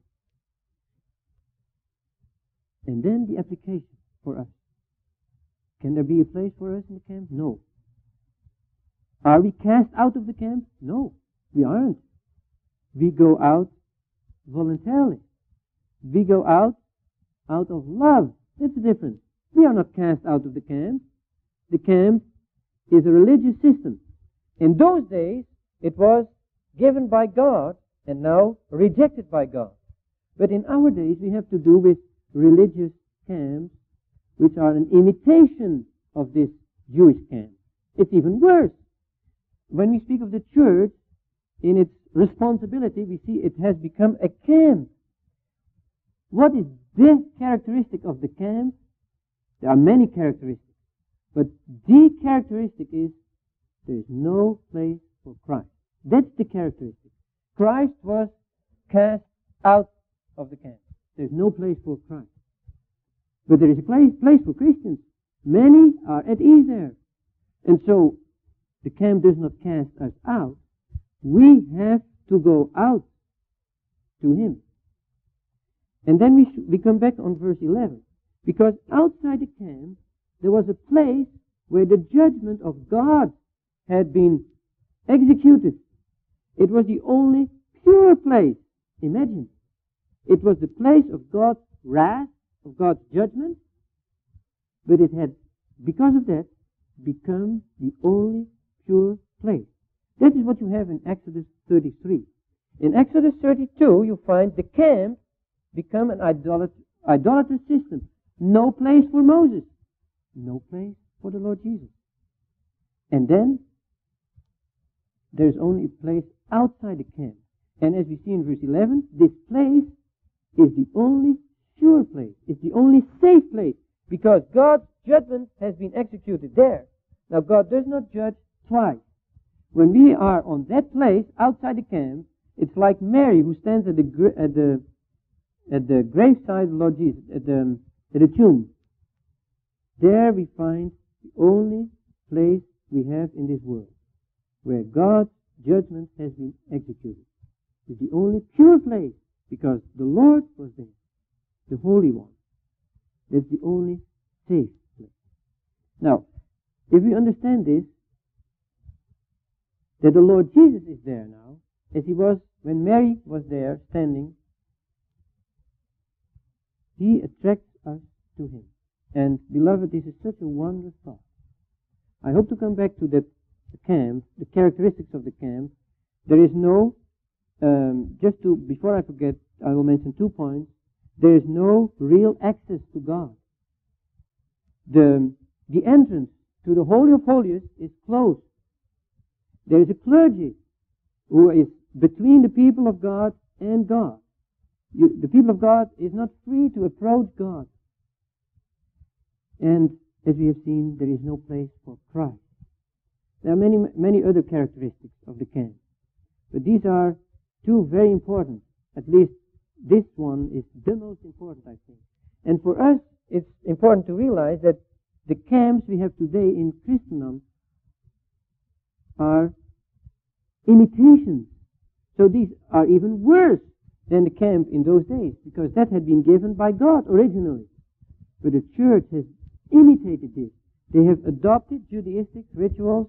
S2: And then the application for us. Can there be a place for us in the camp? No. Are we cast out of the camp? No, we aren't. We go out voluntarily. We go out out of love. That's the difference. We are not cast out of the camp. The camp is a religious system.
S1: In those days, it was given by God and now rejected by God.
S2: But in our days, we have to do with religious camps which are an imitation of this Jewish camp. It's even worse. When we speak of the church, in its responsibility, we see it has become a camp. What is the characteristic of the camp? There are many characteristics. But the characteristic is there is no place for Christ. That's the characteristic.
S1: Christ was cast out of the camp.
S2: There's no place for Christ. But there is a place, place for Christians. Many are at ease there. And so, the camp does not cast us out. We have to go out to Him. And then we, sh- we come back on verse eleven. Because outside the camp, there was a place where the judgment of God had been executed. It was the only pure place. Imagine. It was the place of God's wrath, of God's judgment. But it had, because of that, become the only pure place. That is what you have in Exodus thirty-three.
S1: In Exodus thirty-two, you find the camp become an idolat-
S2: idolatrous system. No place for Moses. No place for the Lord Jesus. And then, there's only a place outside the camp. And as we see in verse eleven, this place is the only sure place. It's the only safe place.
S1: Because God's judgment has been executed there. Now, God does not judge
S2: twice. When we are on that place outside the camp, it's like Mary who stands at the gra- at the at the graveside of the Lord Jesus, at the at the tomb. There we find the only place we have in this world where God's judgment has been executed. It's the only pure place because the Lord was there, the Holy One. That's the only safe place. Now, if we understand this, that the Lord Jesus is there now, as He was when Mary was there standing, He attracts us to Him. And beloved, this is such a wondrous thought. I hope to come back to that camp, the characteristics of the camp. There is no, um, just to, before I forget, I will mention two points. There is no real access to God. The, the entrance to the Holy of Holies is closed. There is a clergy who is between the people of God and God. You, the people of God is not free to approach God. And as we have seen, there is no place for Christ. There are many, many other characteristics of the camp. But these are two very important. At least this one is the most important, I think. And for us, it's important to realize that the camps we have today in Christendom are imitations. So these are even worse than the camp in those days, because that had been given by God originally. But the church has imitated this. They have adopted Judaistic rituals.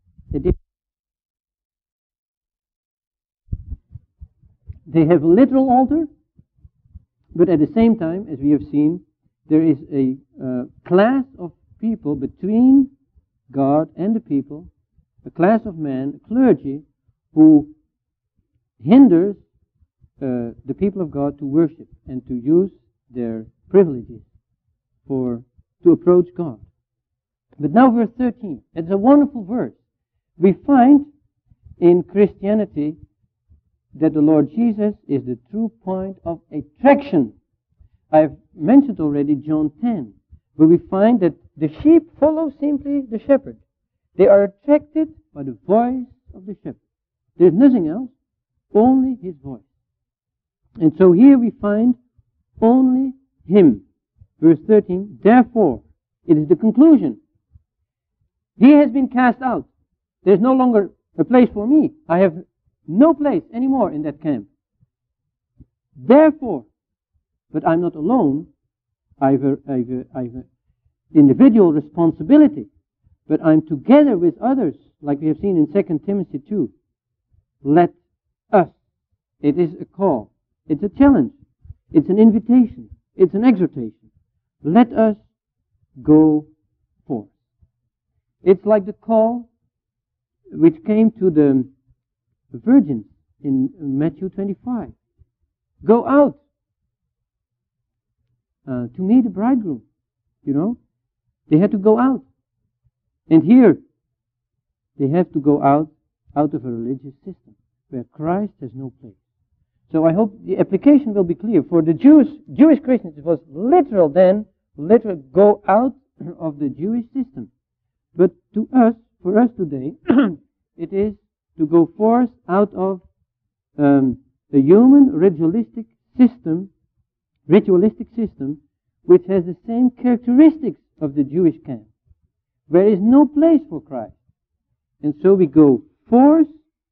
S2: They have a literal altar, but at the same time, as we have seen, there is a uh, class of people between God and the people, a class of men, a clergy, who hinders uh, the people of God to worship and to use their privileges for to approach God. But now verse thirteen, it's a wonderful verse. We find in Christianity that the Lord Jesus is the true point of attraction. I've mentioned already John ten, where we find that
S1: the sheep follow simply the shepherd. They are attracted
S2: by the voice of the shepherd. There's nothing else, only his voice. And so here we find only him. Verse thirteen, therefore, it is the conclusion. He has been cast out. There's no longer a place for me. I have no place anymore in that camp. Therefore, but I'm not alone. I've a, I've a, I've a individual responsibility. But I'm together with others, like we have seen in Second Timothy two. Let us. It is a call. It's a challenge. It's an invitation. It's an exhortation. Let us go forth. It's like the call which came to the virgins in Matthew twenty-five. Go out uh, to meet the bridegroom. You know, they had to go out. And here, they have to go out, out of a religious system where Christ has no place. So I hope the application will be clear. For the Jews, Jewish Christians, it was literal then, literal go out of the Jewish system. But to us, for us today, it is to go forth out of um, a human ritualistic system, ritualistic system, which has the same characteristics of the Jewish camp. There is no place for Christ. And so we go forth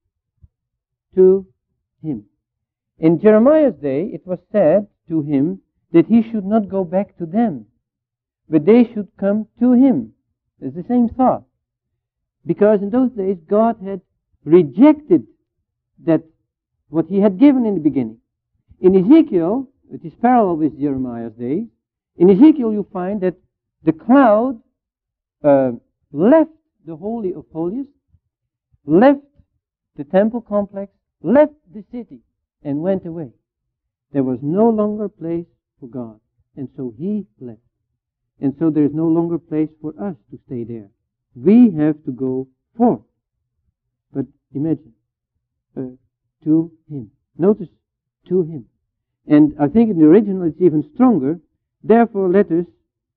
S2: to him. In Jeremiah's day, it was said to him that he should not go back to them, but they should come to him. It's the same thought. Because in those days, God had rejected that what he had given in the beginning. In Ezekiel, it is parallel with Jeremiah's day, in Ezekiel you find that the cloud uh, left the Holy of Holies, left the temple complex, left the city, and went away. There was no longer place for God. And so he left. And so there is no longer place for us to stay there. We have to go forth. But imagine, uh, to him. Notice, to him. And I think in the original it's even stronger. Therefore let us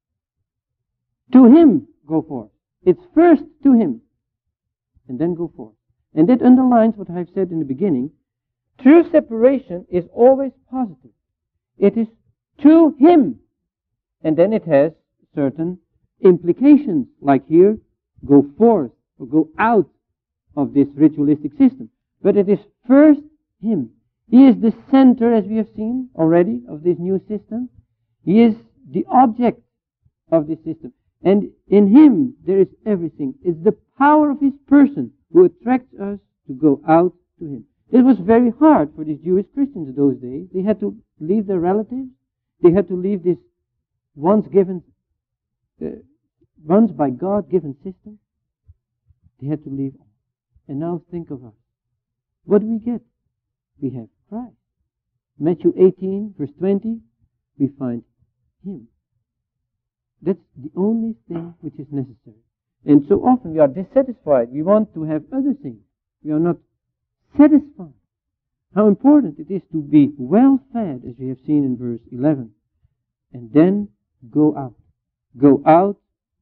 S2: to him go forth. It's first to him, and then go forth. And that underlines what I've said in the beginning. True separation is always positive. It is to him. And then it has certain implications, like here, go forth or go out of this ritualistic system. But it is first him. He is the center, as we have seen already, of this new system. He is the object of this system. And in him there is everything. It's the power of his person who attracts us to go out to him. It was very hard for these Jewish Christians in those days. They had to leave their relatives. They had to leave this once given, uh, once by God given system. They had to leave all. And now think of us. What do we get? We have Christ. Matthew eighteen, verse twenty, we find him. That's the only thing which is necessary. And so often we are dissatisfied. We want to have other things. We are not satisfied. How important it is to be well fed, as we have seen in verse eleven. And then go out. Go out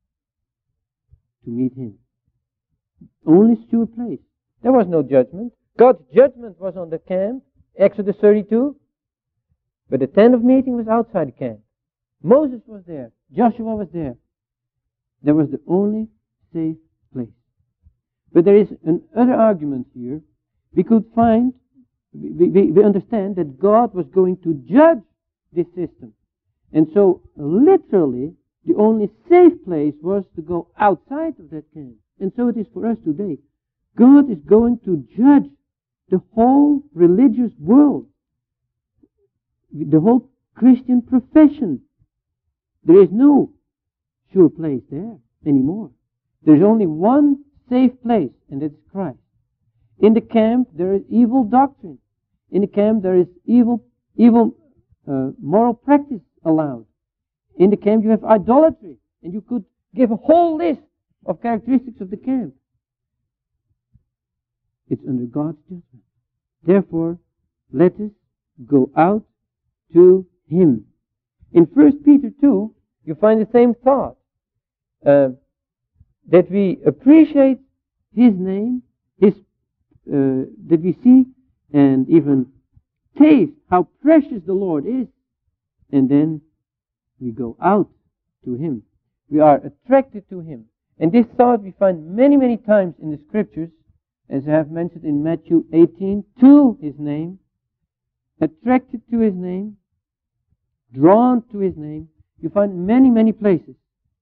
S2: to meet him. Only sure place. There was no judgment. God's judgment was on the camp, Exodus thirty-two. But the tent of meeting was outside the camp. Moses was there. Joshua was there. There was the only safe place. But there is another argument here. We could find, we, we, we understand that God was going to judge this system. And so, literally, the only safe place was to go outside of that camp. And so it is for us today. God is going to judge the whole religious world, the whole Christian profession. There is no sure place there anymore. There is only one safe place, and that's Christ. In the camp, there is evil doctrine. In the camp, there is evil, evil uh, moral practice allowed. In the camp, you have idolatry, and you could give a whole list of characteristics of the camp. It's under God's judgment. Therefore, let us go out to him. In First Peter two, you find the same thought. uh, that we appreciate His name, His uh, that we see and even taste how precious the Lord is, and then we go out to Him. We are attracted to Him. And this thought we find many, many times in the Scriptures, as I have mentioned in Matthew eighteen, to His name, attracted to His name, drawn to His name. You find many, many places.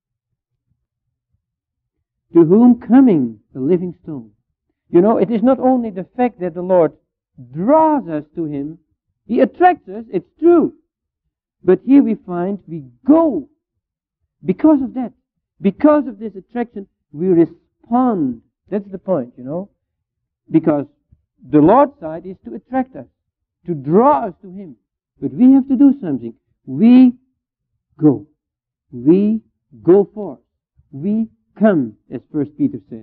S2: To whom coming a living stone. You know, it is not only the fact that the Lord draws us to Him, He attracts us, it's true. But here we find we go. Because of that, because of this attraction, we respond. That's the point, you know. Because the Lord's side is to attract us, to draw us to Him. But we have to do something. We go. We go forth. We come, as First Peter says.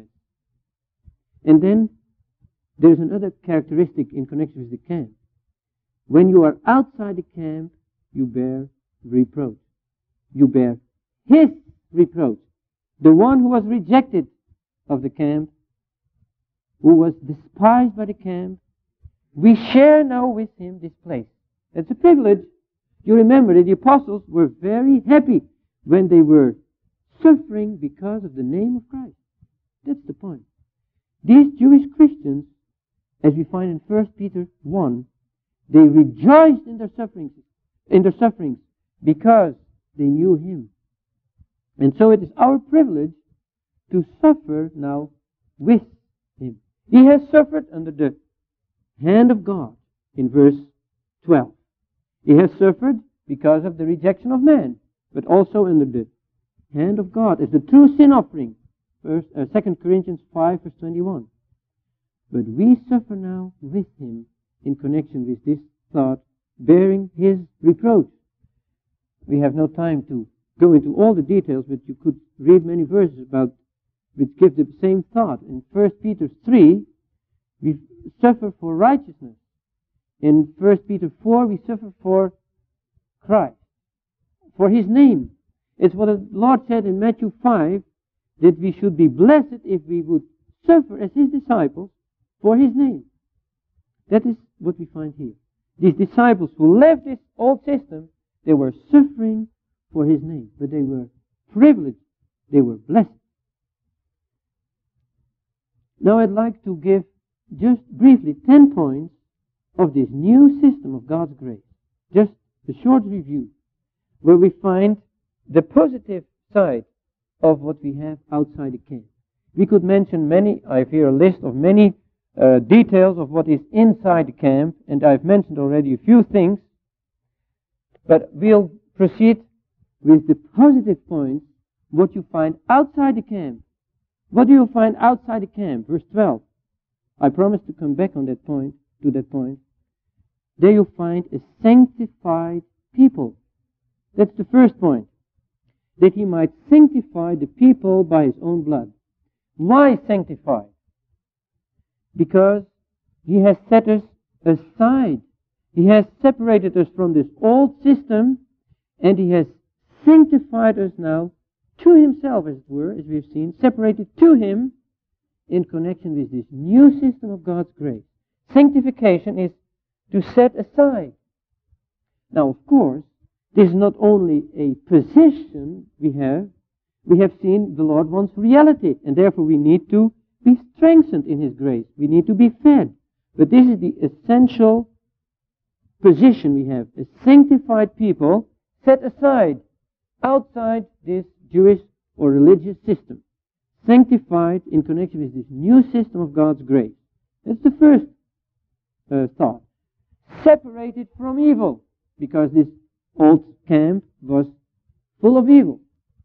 S2: And then there's another characteristic in connection with the camp. When you are outside the camp, you bear reproach. You bear His reproach. The one who was rejected of the camp, who was despised by the camp, we share now with him this place. That's a privilege. You remember that the apostles were very happy when they were suffering because of the name of Christ. That's the point. These Jewish Christians, as we find in First Peter one, they rejoiced in their sufferings, in their sufferings because they knew Him. And so it is our privilege to suffer now with Him. He has suffered under the hand of God in verse twelve. He has suffered because of the rejection of man, but also under the hand of God as the true sin offering. First, uh, Second Corinthians five, verse twenty-one. But we suffer now with Him in connection with this thought, bearing His reproach. We have no time to go into all the details, but you could read many verses about which give the same thought. In First Peter three, we suffer for righteousness. In First Peter four, we suffer for Christ, for His name. It's what the Lord said in Matthew five, that we should be blessed if we would suffer as His disciples for His name. That is what we find here. These disciples who left this old system, they were suffering for His name, but they were privileged, they were blessed. Now I'd like to give just briefly ten points of this new system of God's grace. Just a short review, where we find the positive side of what we have outside the camp. We could mention many, I have here a list of many uh, details of what is inside the camp, and I've mentioned already a few things, but we'll proceed with the positive points, what you find outside the camp. What do you find outside the camp? Verse twelve. I promise to come back on that point, to that point. There you find a sanctified people. That's the first point. That He might sanctify the people by His own blood. Why sanctify? Because He has set us aside. He has separated us from this old system, and He has sanctified us now to Himself, as it were, as we've seen, separated to Him in connection with this new system of God's grace. Sanctification is to set aside. Now, of course, this is not only a position we have, we have seen the Lord wants reality, and therefore we need to be strengthened in His grace. We need to be fed. But this is the essential position we have, a sanctified people set aside outside this Jewish or religious system, sanctified in connection with this new system of God's grace. That's the first uh, thought. Separated from evil, because this old camp was full of evil.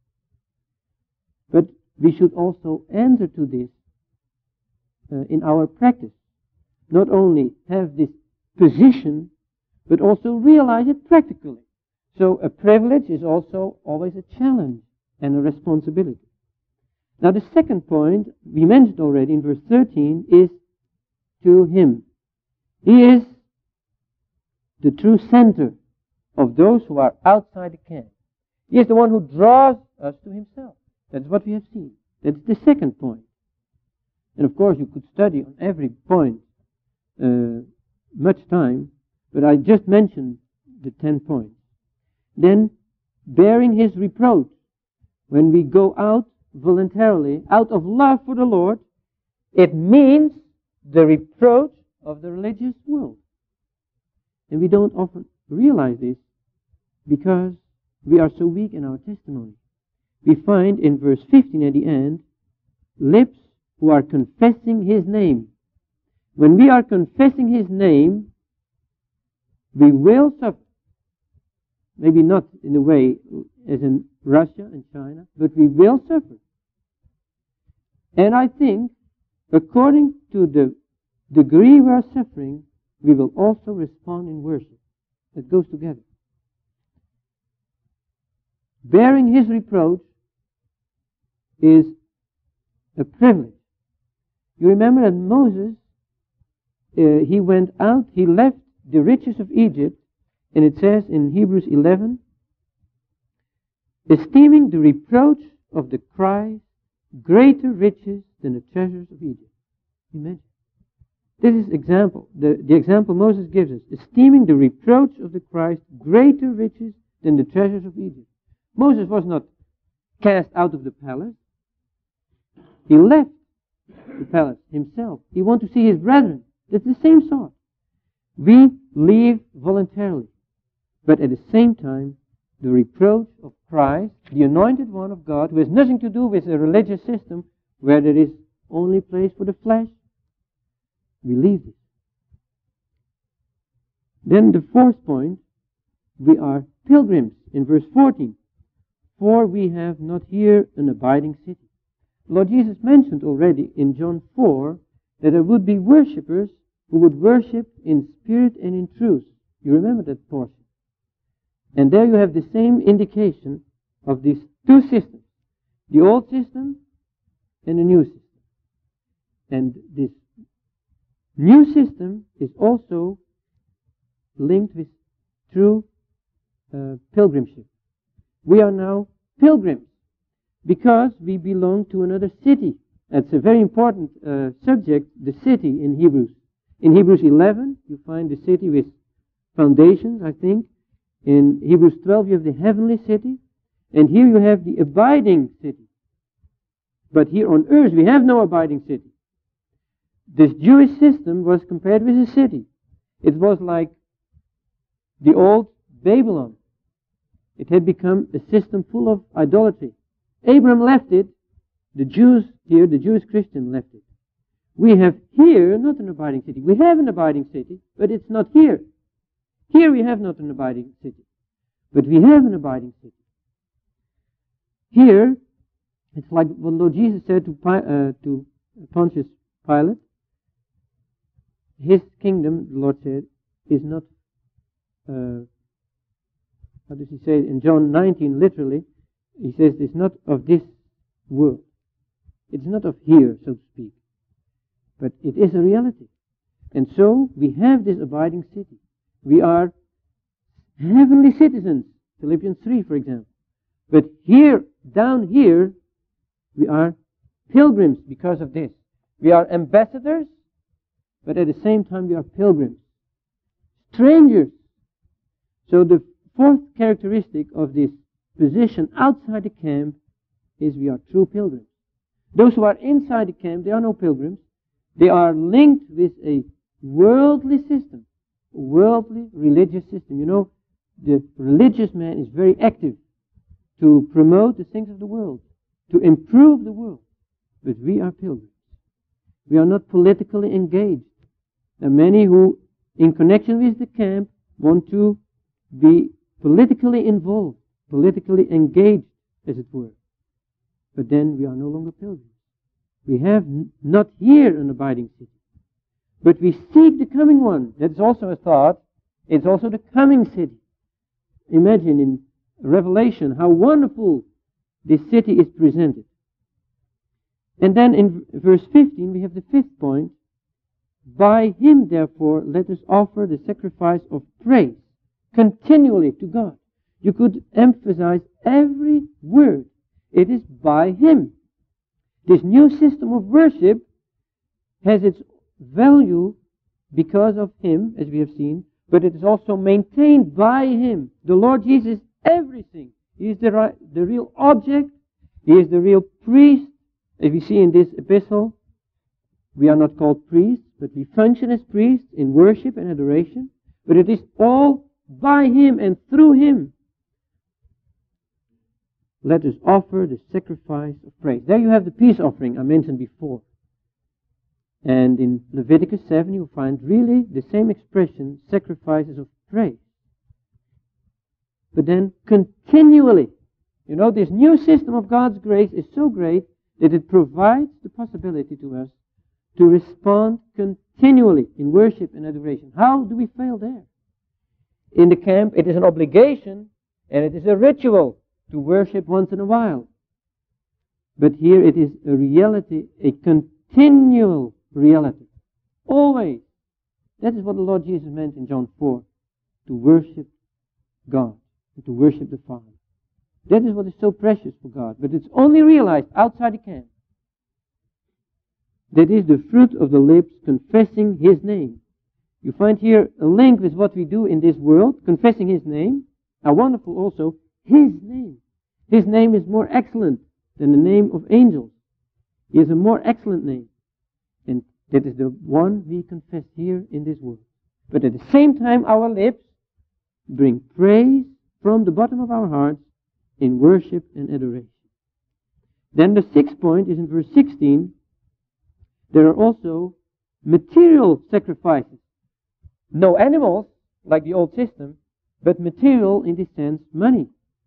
S2: But we should also answer to this uh, in our practice. Not only have this position, but also realize it practically. So a privilege is also always a challenge and a responsibility. Now the second point, we mentioned already in verse thirteen, is to Him. He is the true center of those who are outside the camp. He is the one who draws us to Himself. That's what we have seen. That's the second point. And of course, you could study on every point uh, much time, but I just mentioned the ten points. Then, bearing his reproach. When we go out voluntarily, out of love for the Lord, it means the reproach of the religious world. And we don't often realize this because we are so weak in our testimony. We find in verse fifteen at the end, lips who are confessing his name. When we are confessing his name, we will suffer. Maybe not in the way as in Russia and China, but we will suffer. And I think, according to the degree we are suffering, we will also respond in worship. It goes together. Bearing his reproach is a privilege. You remember that Moses, uh, he went out, he left the riches of Egypt, and it says in Hebrews eleven, esteeming the reproach of the Christ greater riches than the treasures of Egypt. Imagine. This is example, the, the example Moses gives us, esteeming the reproach of the Christ greater riches than the treasures of Egypt. Moses was not cast out of the palace. He left the palace himself. He wanted to see his brethren. It's the same sort. We leave voluntarily. But at the same time, the reproach of Christ, the anointed one of God, who has nothing to do with a religious system where there is only place for the flesh, we leave it. Then the fourth point, we are pilgrims in verse fourteen. For we have not here an abiding city. Lord Jesus mentioned already in John four that there would be worshippers who would worship in spirit and in truth. You remember that portion. And there you have the same indication of these two systems. The old system and the new system. And this new system is also linked with true uh, pilgrimship. We are now pilgrims because we belong to another city. That's a very important uh, subject, the city in Hebrews. In Hebrews eleven, you find the city with foundations, I think. In Hebrews twelve, you have the heavenly city. And here you have the abiding city. But here on earth, we have no abiding city. This Jewish system was compared with a city. It was like the old Babylon. It had become a system full of idolatry. Abraham left it. The Jews here, the Jewish Christian left it. We have here not an abiding city. We have an abiding city, but it's not here. Here we have not an abiding city, but we have an abiding city. Here, it's like what Lord Jesus said to, uh, to Pontius Pilate. His kingdom, the Lord said, is not, uh, how does he say it? In John nineteen, literally, he says it's not of this world. It's not of here, so to speak. But it is a reality. And so, we have this abiding city. We are heavenly citizens, Philippians three, for example. But here, down here, we are pilgrims because of this. We are ambassadors, but at the same time we are pilgrims. Strangers. So the fourth characteristic of this position outside the camp is we are true pilgrims. Those who are inside the camp, they are no pilgrims. They are linked with a worldly system, a worldly religious system. You know, the religious man is very active to promote the things of the world, to improve the world. But we are pilgrims. We are not politically engaged. There are many who, in connection with the camp, want to be politically involved, politically engaged, as it were. But then we are no longer pilgrims. We have n- not here an abiding city. But we seek the coming one. That's also a thought. It's also the coming city. Imagine in Revelation how wonderful this city is presented. And then in verse fifteen we have the fifth point. By him, therefore, let us offer the sacrifice of praise continually to God. You could emphasize every word. It is by Him. This new system of worship has its value because of Him, as we have seen, but it is also maintained by Him. The Lord Jesus is everything. He is the, ri- the real object. He is the real priest. As we see in this epistle, we are not called priests, but we function as priests in worship and adoration. But it is all by Him and through Him. Let us offer the sacrifice of praise. There you have the peace offering I mentioned before. And in Leviticus seven you find really the same expression, sacrifices of praise. But then continually, you know, this new system of God's grace is so great that it provides the possibility to us to respond continually in worship and adoration. How do we fail there? In the camp, it is an obligation and it is a ritual to worship once in a while. But here it is a reality, a continual reality. Always. That is what the Lord Jesus meant in John four. To worship God. And to worship the Father. That is what is so precious for God. But it's only realized outside the camp. That is the fruit of the lips confessing His name. You find here a link with what we do in this world, confessing His name. How wonderful also, His name. His name is more excellent than the name of angels. He is a more excellent name. And that is the one we confess here in this world. But at the same time, our lips bring praise from the bottom of our hearts in worship and adoration. Then the sixth point is in verse sixteen. There are also material sacrifices. No animals, like the old system, but material in this sense, money.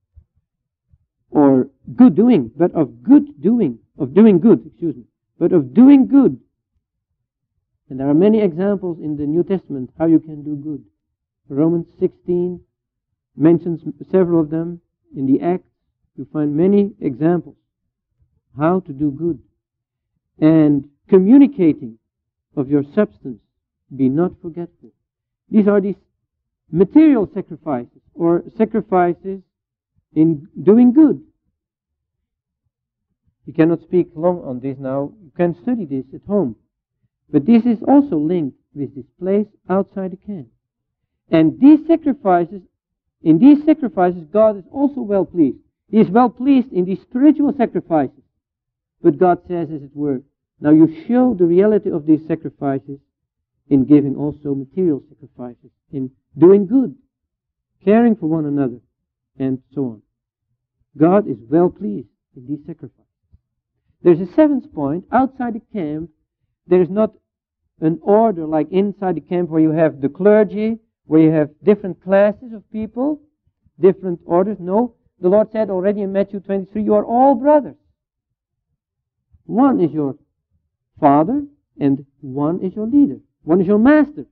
S2: Or good doing, but of good doing, of doing good, excuse me, but of doing good. And there are many examples in the New Testament how you can do good. Romans sixteen mentions several of them. In the Acts, you find many examples how to do good. And communicating of your substance, be not forgetful. These are these material sacrifices, or sacrifices in doing good. You cannot speak long on this now. You can study this at home. But this is also linked with this place outside the camp. And these sacrifices, in these sacrifices, God is also well pleased. He is well pleased in these spiritual sacrifices. But God says, as it were, now you show the reality of these sacrifices in giving also material sacrifices, in doing good, caring for one another, and so on. God is well pleased in these sacrifices. There's a seventh point. Outside the camp, there is not an order like inside the camp where you have the clergy, where you have different classes of people, different orders. No, the Lord said already in Matthew twenty-three, you are all brothers. One is your father and one is your leader. One is your master.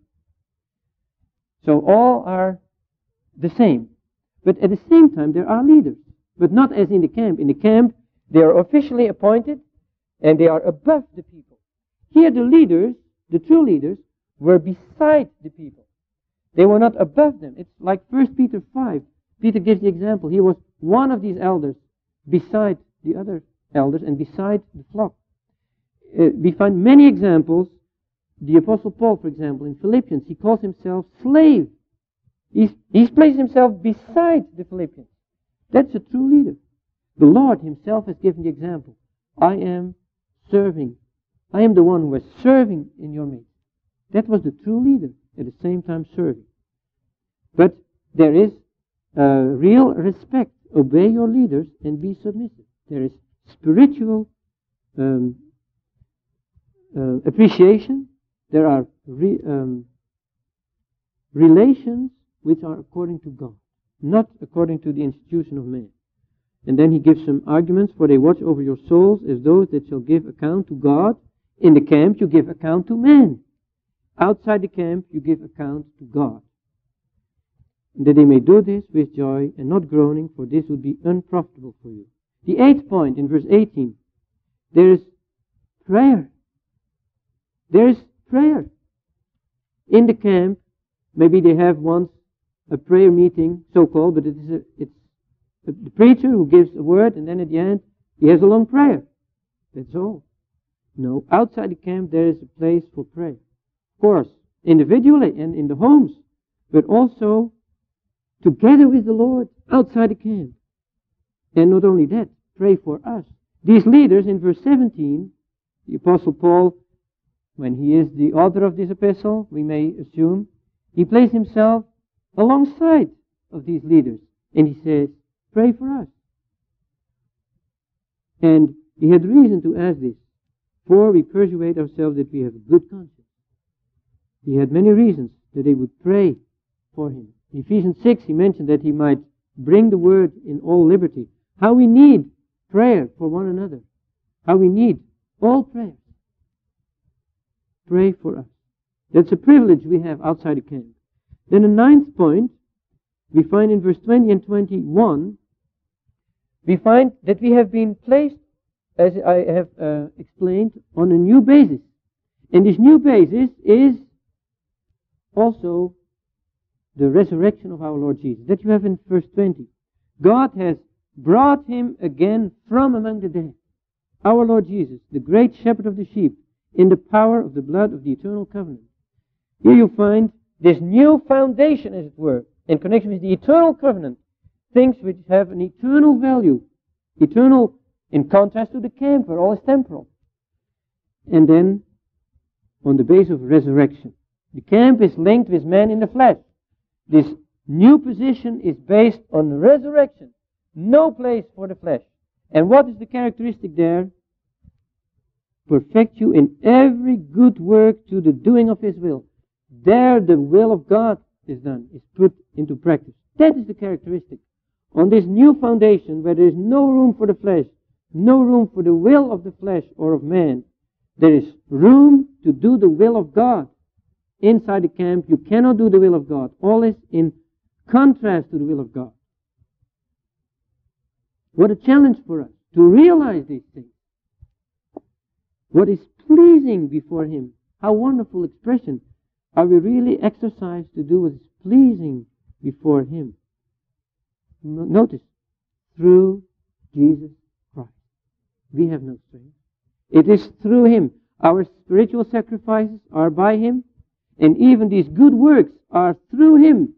S2: So all are the same. But at the same time, there are leaders. But not as in the camp. In the camp, they are officially appointed and they are above the people. Here the leaders, the true leaders, were beside the people. They were not above them. It's like First Peter five. Peter gives the example. He was one of these elders beside the other elders and beside the flock. Uh, we find many examples. The Apostle Paul, for example, in Philippians, he calls himself slave. He's, he's placed himself beside the Philippians. That's a true leader. The Lord Himself has given the example. I am serving. I am the one who is serving in your midst. That was the true leader, at the same time serving. But there is uh, real respect. Obey your leaders and be submissive. There is spiritual um, uh, appreciation. There are re, um, relations which are according to God, not according to the institution of man. And then he gives some arguments, for they watch over your souls as those that shall give account to God. In the camp, you give account to man. Outside the camp, you give account to God. And that they may do this with joy and not groaning, for this would be unprofitable for you. The eighth point in verse eighteen, there is prayer. There is prayer. In the camp, maybe they have once a prayer meeting, so-called, but it is a, it's the preacher who gives a word, and then at the end, He has a long prayer. That's all. No, outside the camp there is a place for prayer. Of course, individually and in the homes, but also together with the Lord outside the camp. And not only that, pray for us. These leaders in verse seventeen, the Apostle Paul, when he is the author of this epistle, we may assume, he placed himself alongside of these leaders. And he says, pray for us. And he had reason to ask this. For we persuade ourselves that we have a good conscience. He had many reasons that they would pray for him. In Ephesians six, he mentioned that he might bring the word in all liberty. How we need prayer for one another. How we need all prayer. Pray for us. That's a privilege we have outside the camp. Then the ninth point, we find in verse twenty and twenty-one, we find that we have been placed, as I have uh, explained, on a new basis. And this new basis is also the resurrection of our Lord Jesus. That you have in verse twenty. God has brought him again from among the dead. Our Lord Jesus, the great shepherd of the sheep, in the power of the blood of the eternal covenant. Here you find this new foundation, as it were, in connection with the eternal covenant. Things which have an eternal value. Eternal in contrast to the camp where all is temporal. And then, on the base of resurrection. The camp is linked with man in the flesh. This new position is based on resurrection. No place for the flesh. And what is the characteristic there? Perfect you in every good work to the doing of His will. There the will of God is done, is put into practice. That is the characteristic. On this new foundation where there is no room for the flesh, no room for the will of the flesh or of man, there is room to do the will of God. Inside the camp, you cannot do the will of God. All is in contrast to the will of God. What a challenge for us to realize these things. What is pleasing before Him. How wonderful expression. Are we really exercised to do what is pleasing before Him? Notice, through Jesus Christ. We have no strength. It is through Him. Our spiritual sacrifices are by Him. And even these good works are through Him.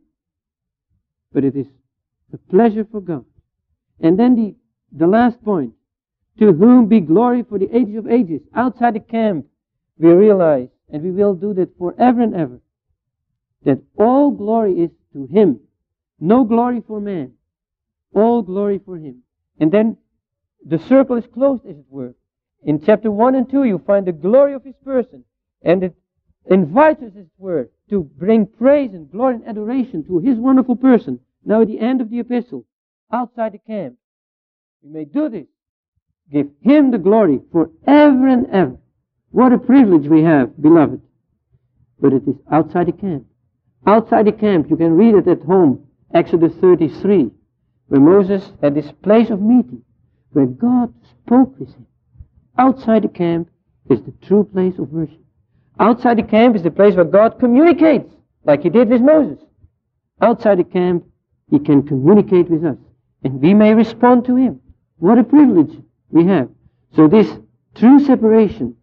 S2: But it is a pleasure for God. And then the, the last point. To whom be glory for the ages of ages. Outside the camp, we realize, and we will do that forever and ever, that all glory is to Him. No glory for man. All glory for Him. And then the circle is closed, as it were. In chapter one and two, you find the glory of His person. And it invites us, as it were, to bring praise and glory and adoration to His wonderful person. Now at the end of the epistle, outside the camp, we may do this. Give Him the glory forever and ever. What a privilege we have, beloved. But it is outside the camp. Outside the camp, you can read it at home, Exodus thirty-three, where Moses had this place of meeting, where God spoke with him. Outside the camp is the true place of worship. Outside the camp is the place where God communicates, like He did with Moses. Outside the camp, He can communicate with us, and we may respond to Him. What a privilege we have. So this true separation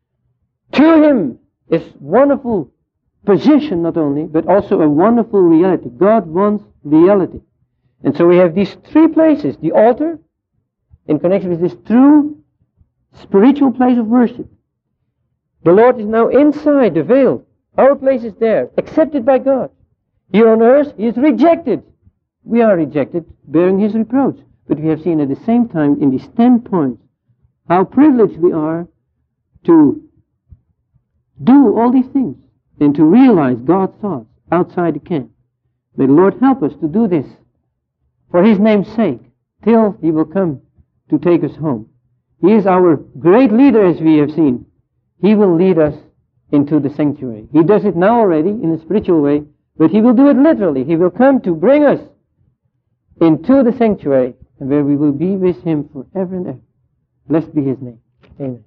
S2: to Him is wonderful position not only, but also a wonderful reality. God wants reality. And so we have these three places. The altar, in connection with this true spiritual place of worship. The Lord is now inside the veil. Our place is there, accepted by God. Here on earth, He is rejected. We are rejected, bearing His reproach. But we have seen at the same time in these ten points how privileged we are to do all these things and to realize God's thoughts outside the camp. May the Lord help us to do this for His name's sake till He will come to take us home. He is our great leader, as we have seen. He will lead us into the sanctuary. He does it now already in a spiritual way, but He will do it literally. He will come to bring us into the sanctuary, and where we will be with Him forever and ever. Blessed be His name. Amen.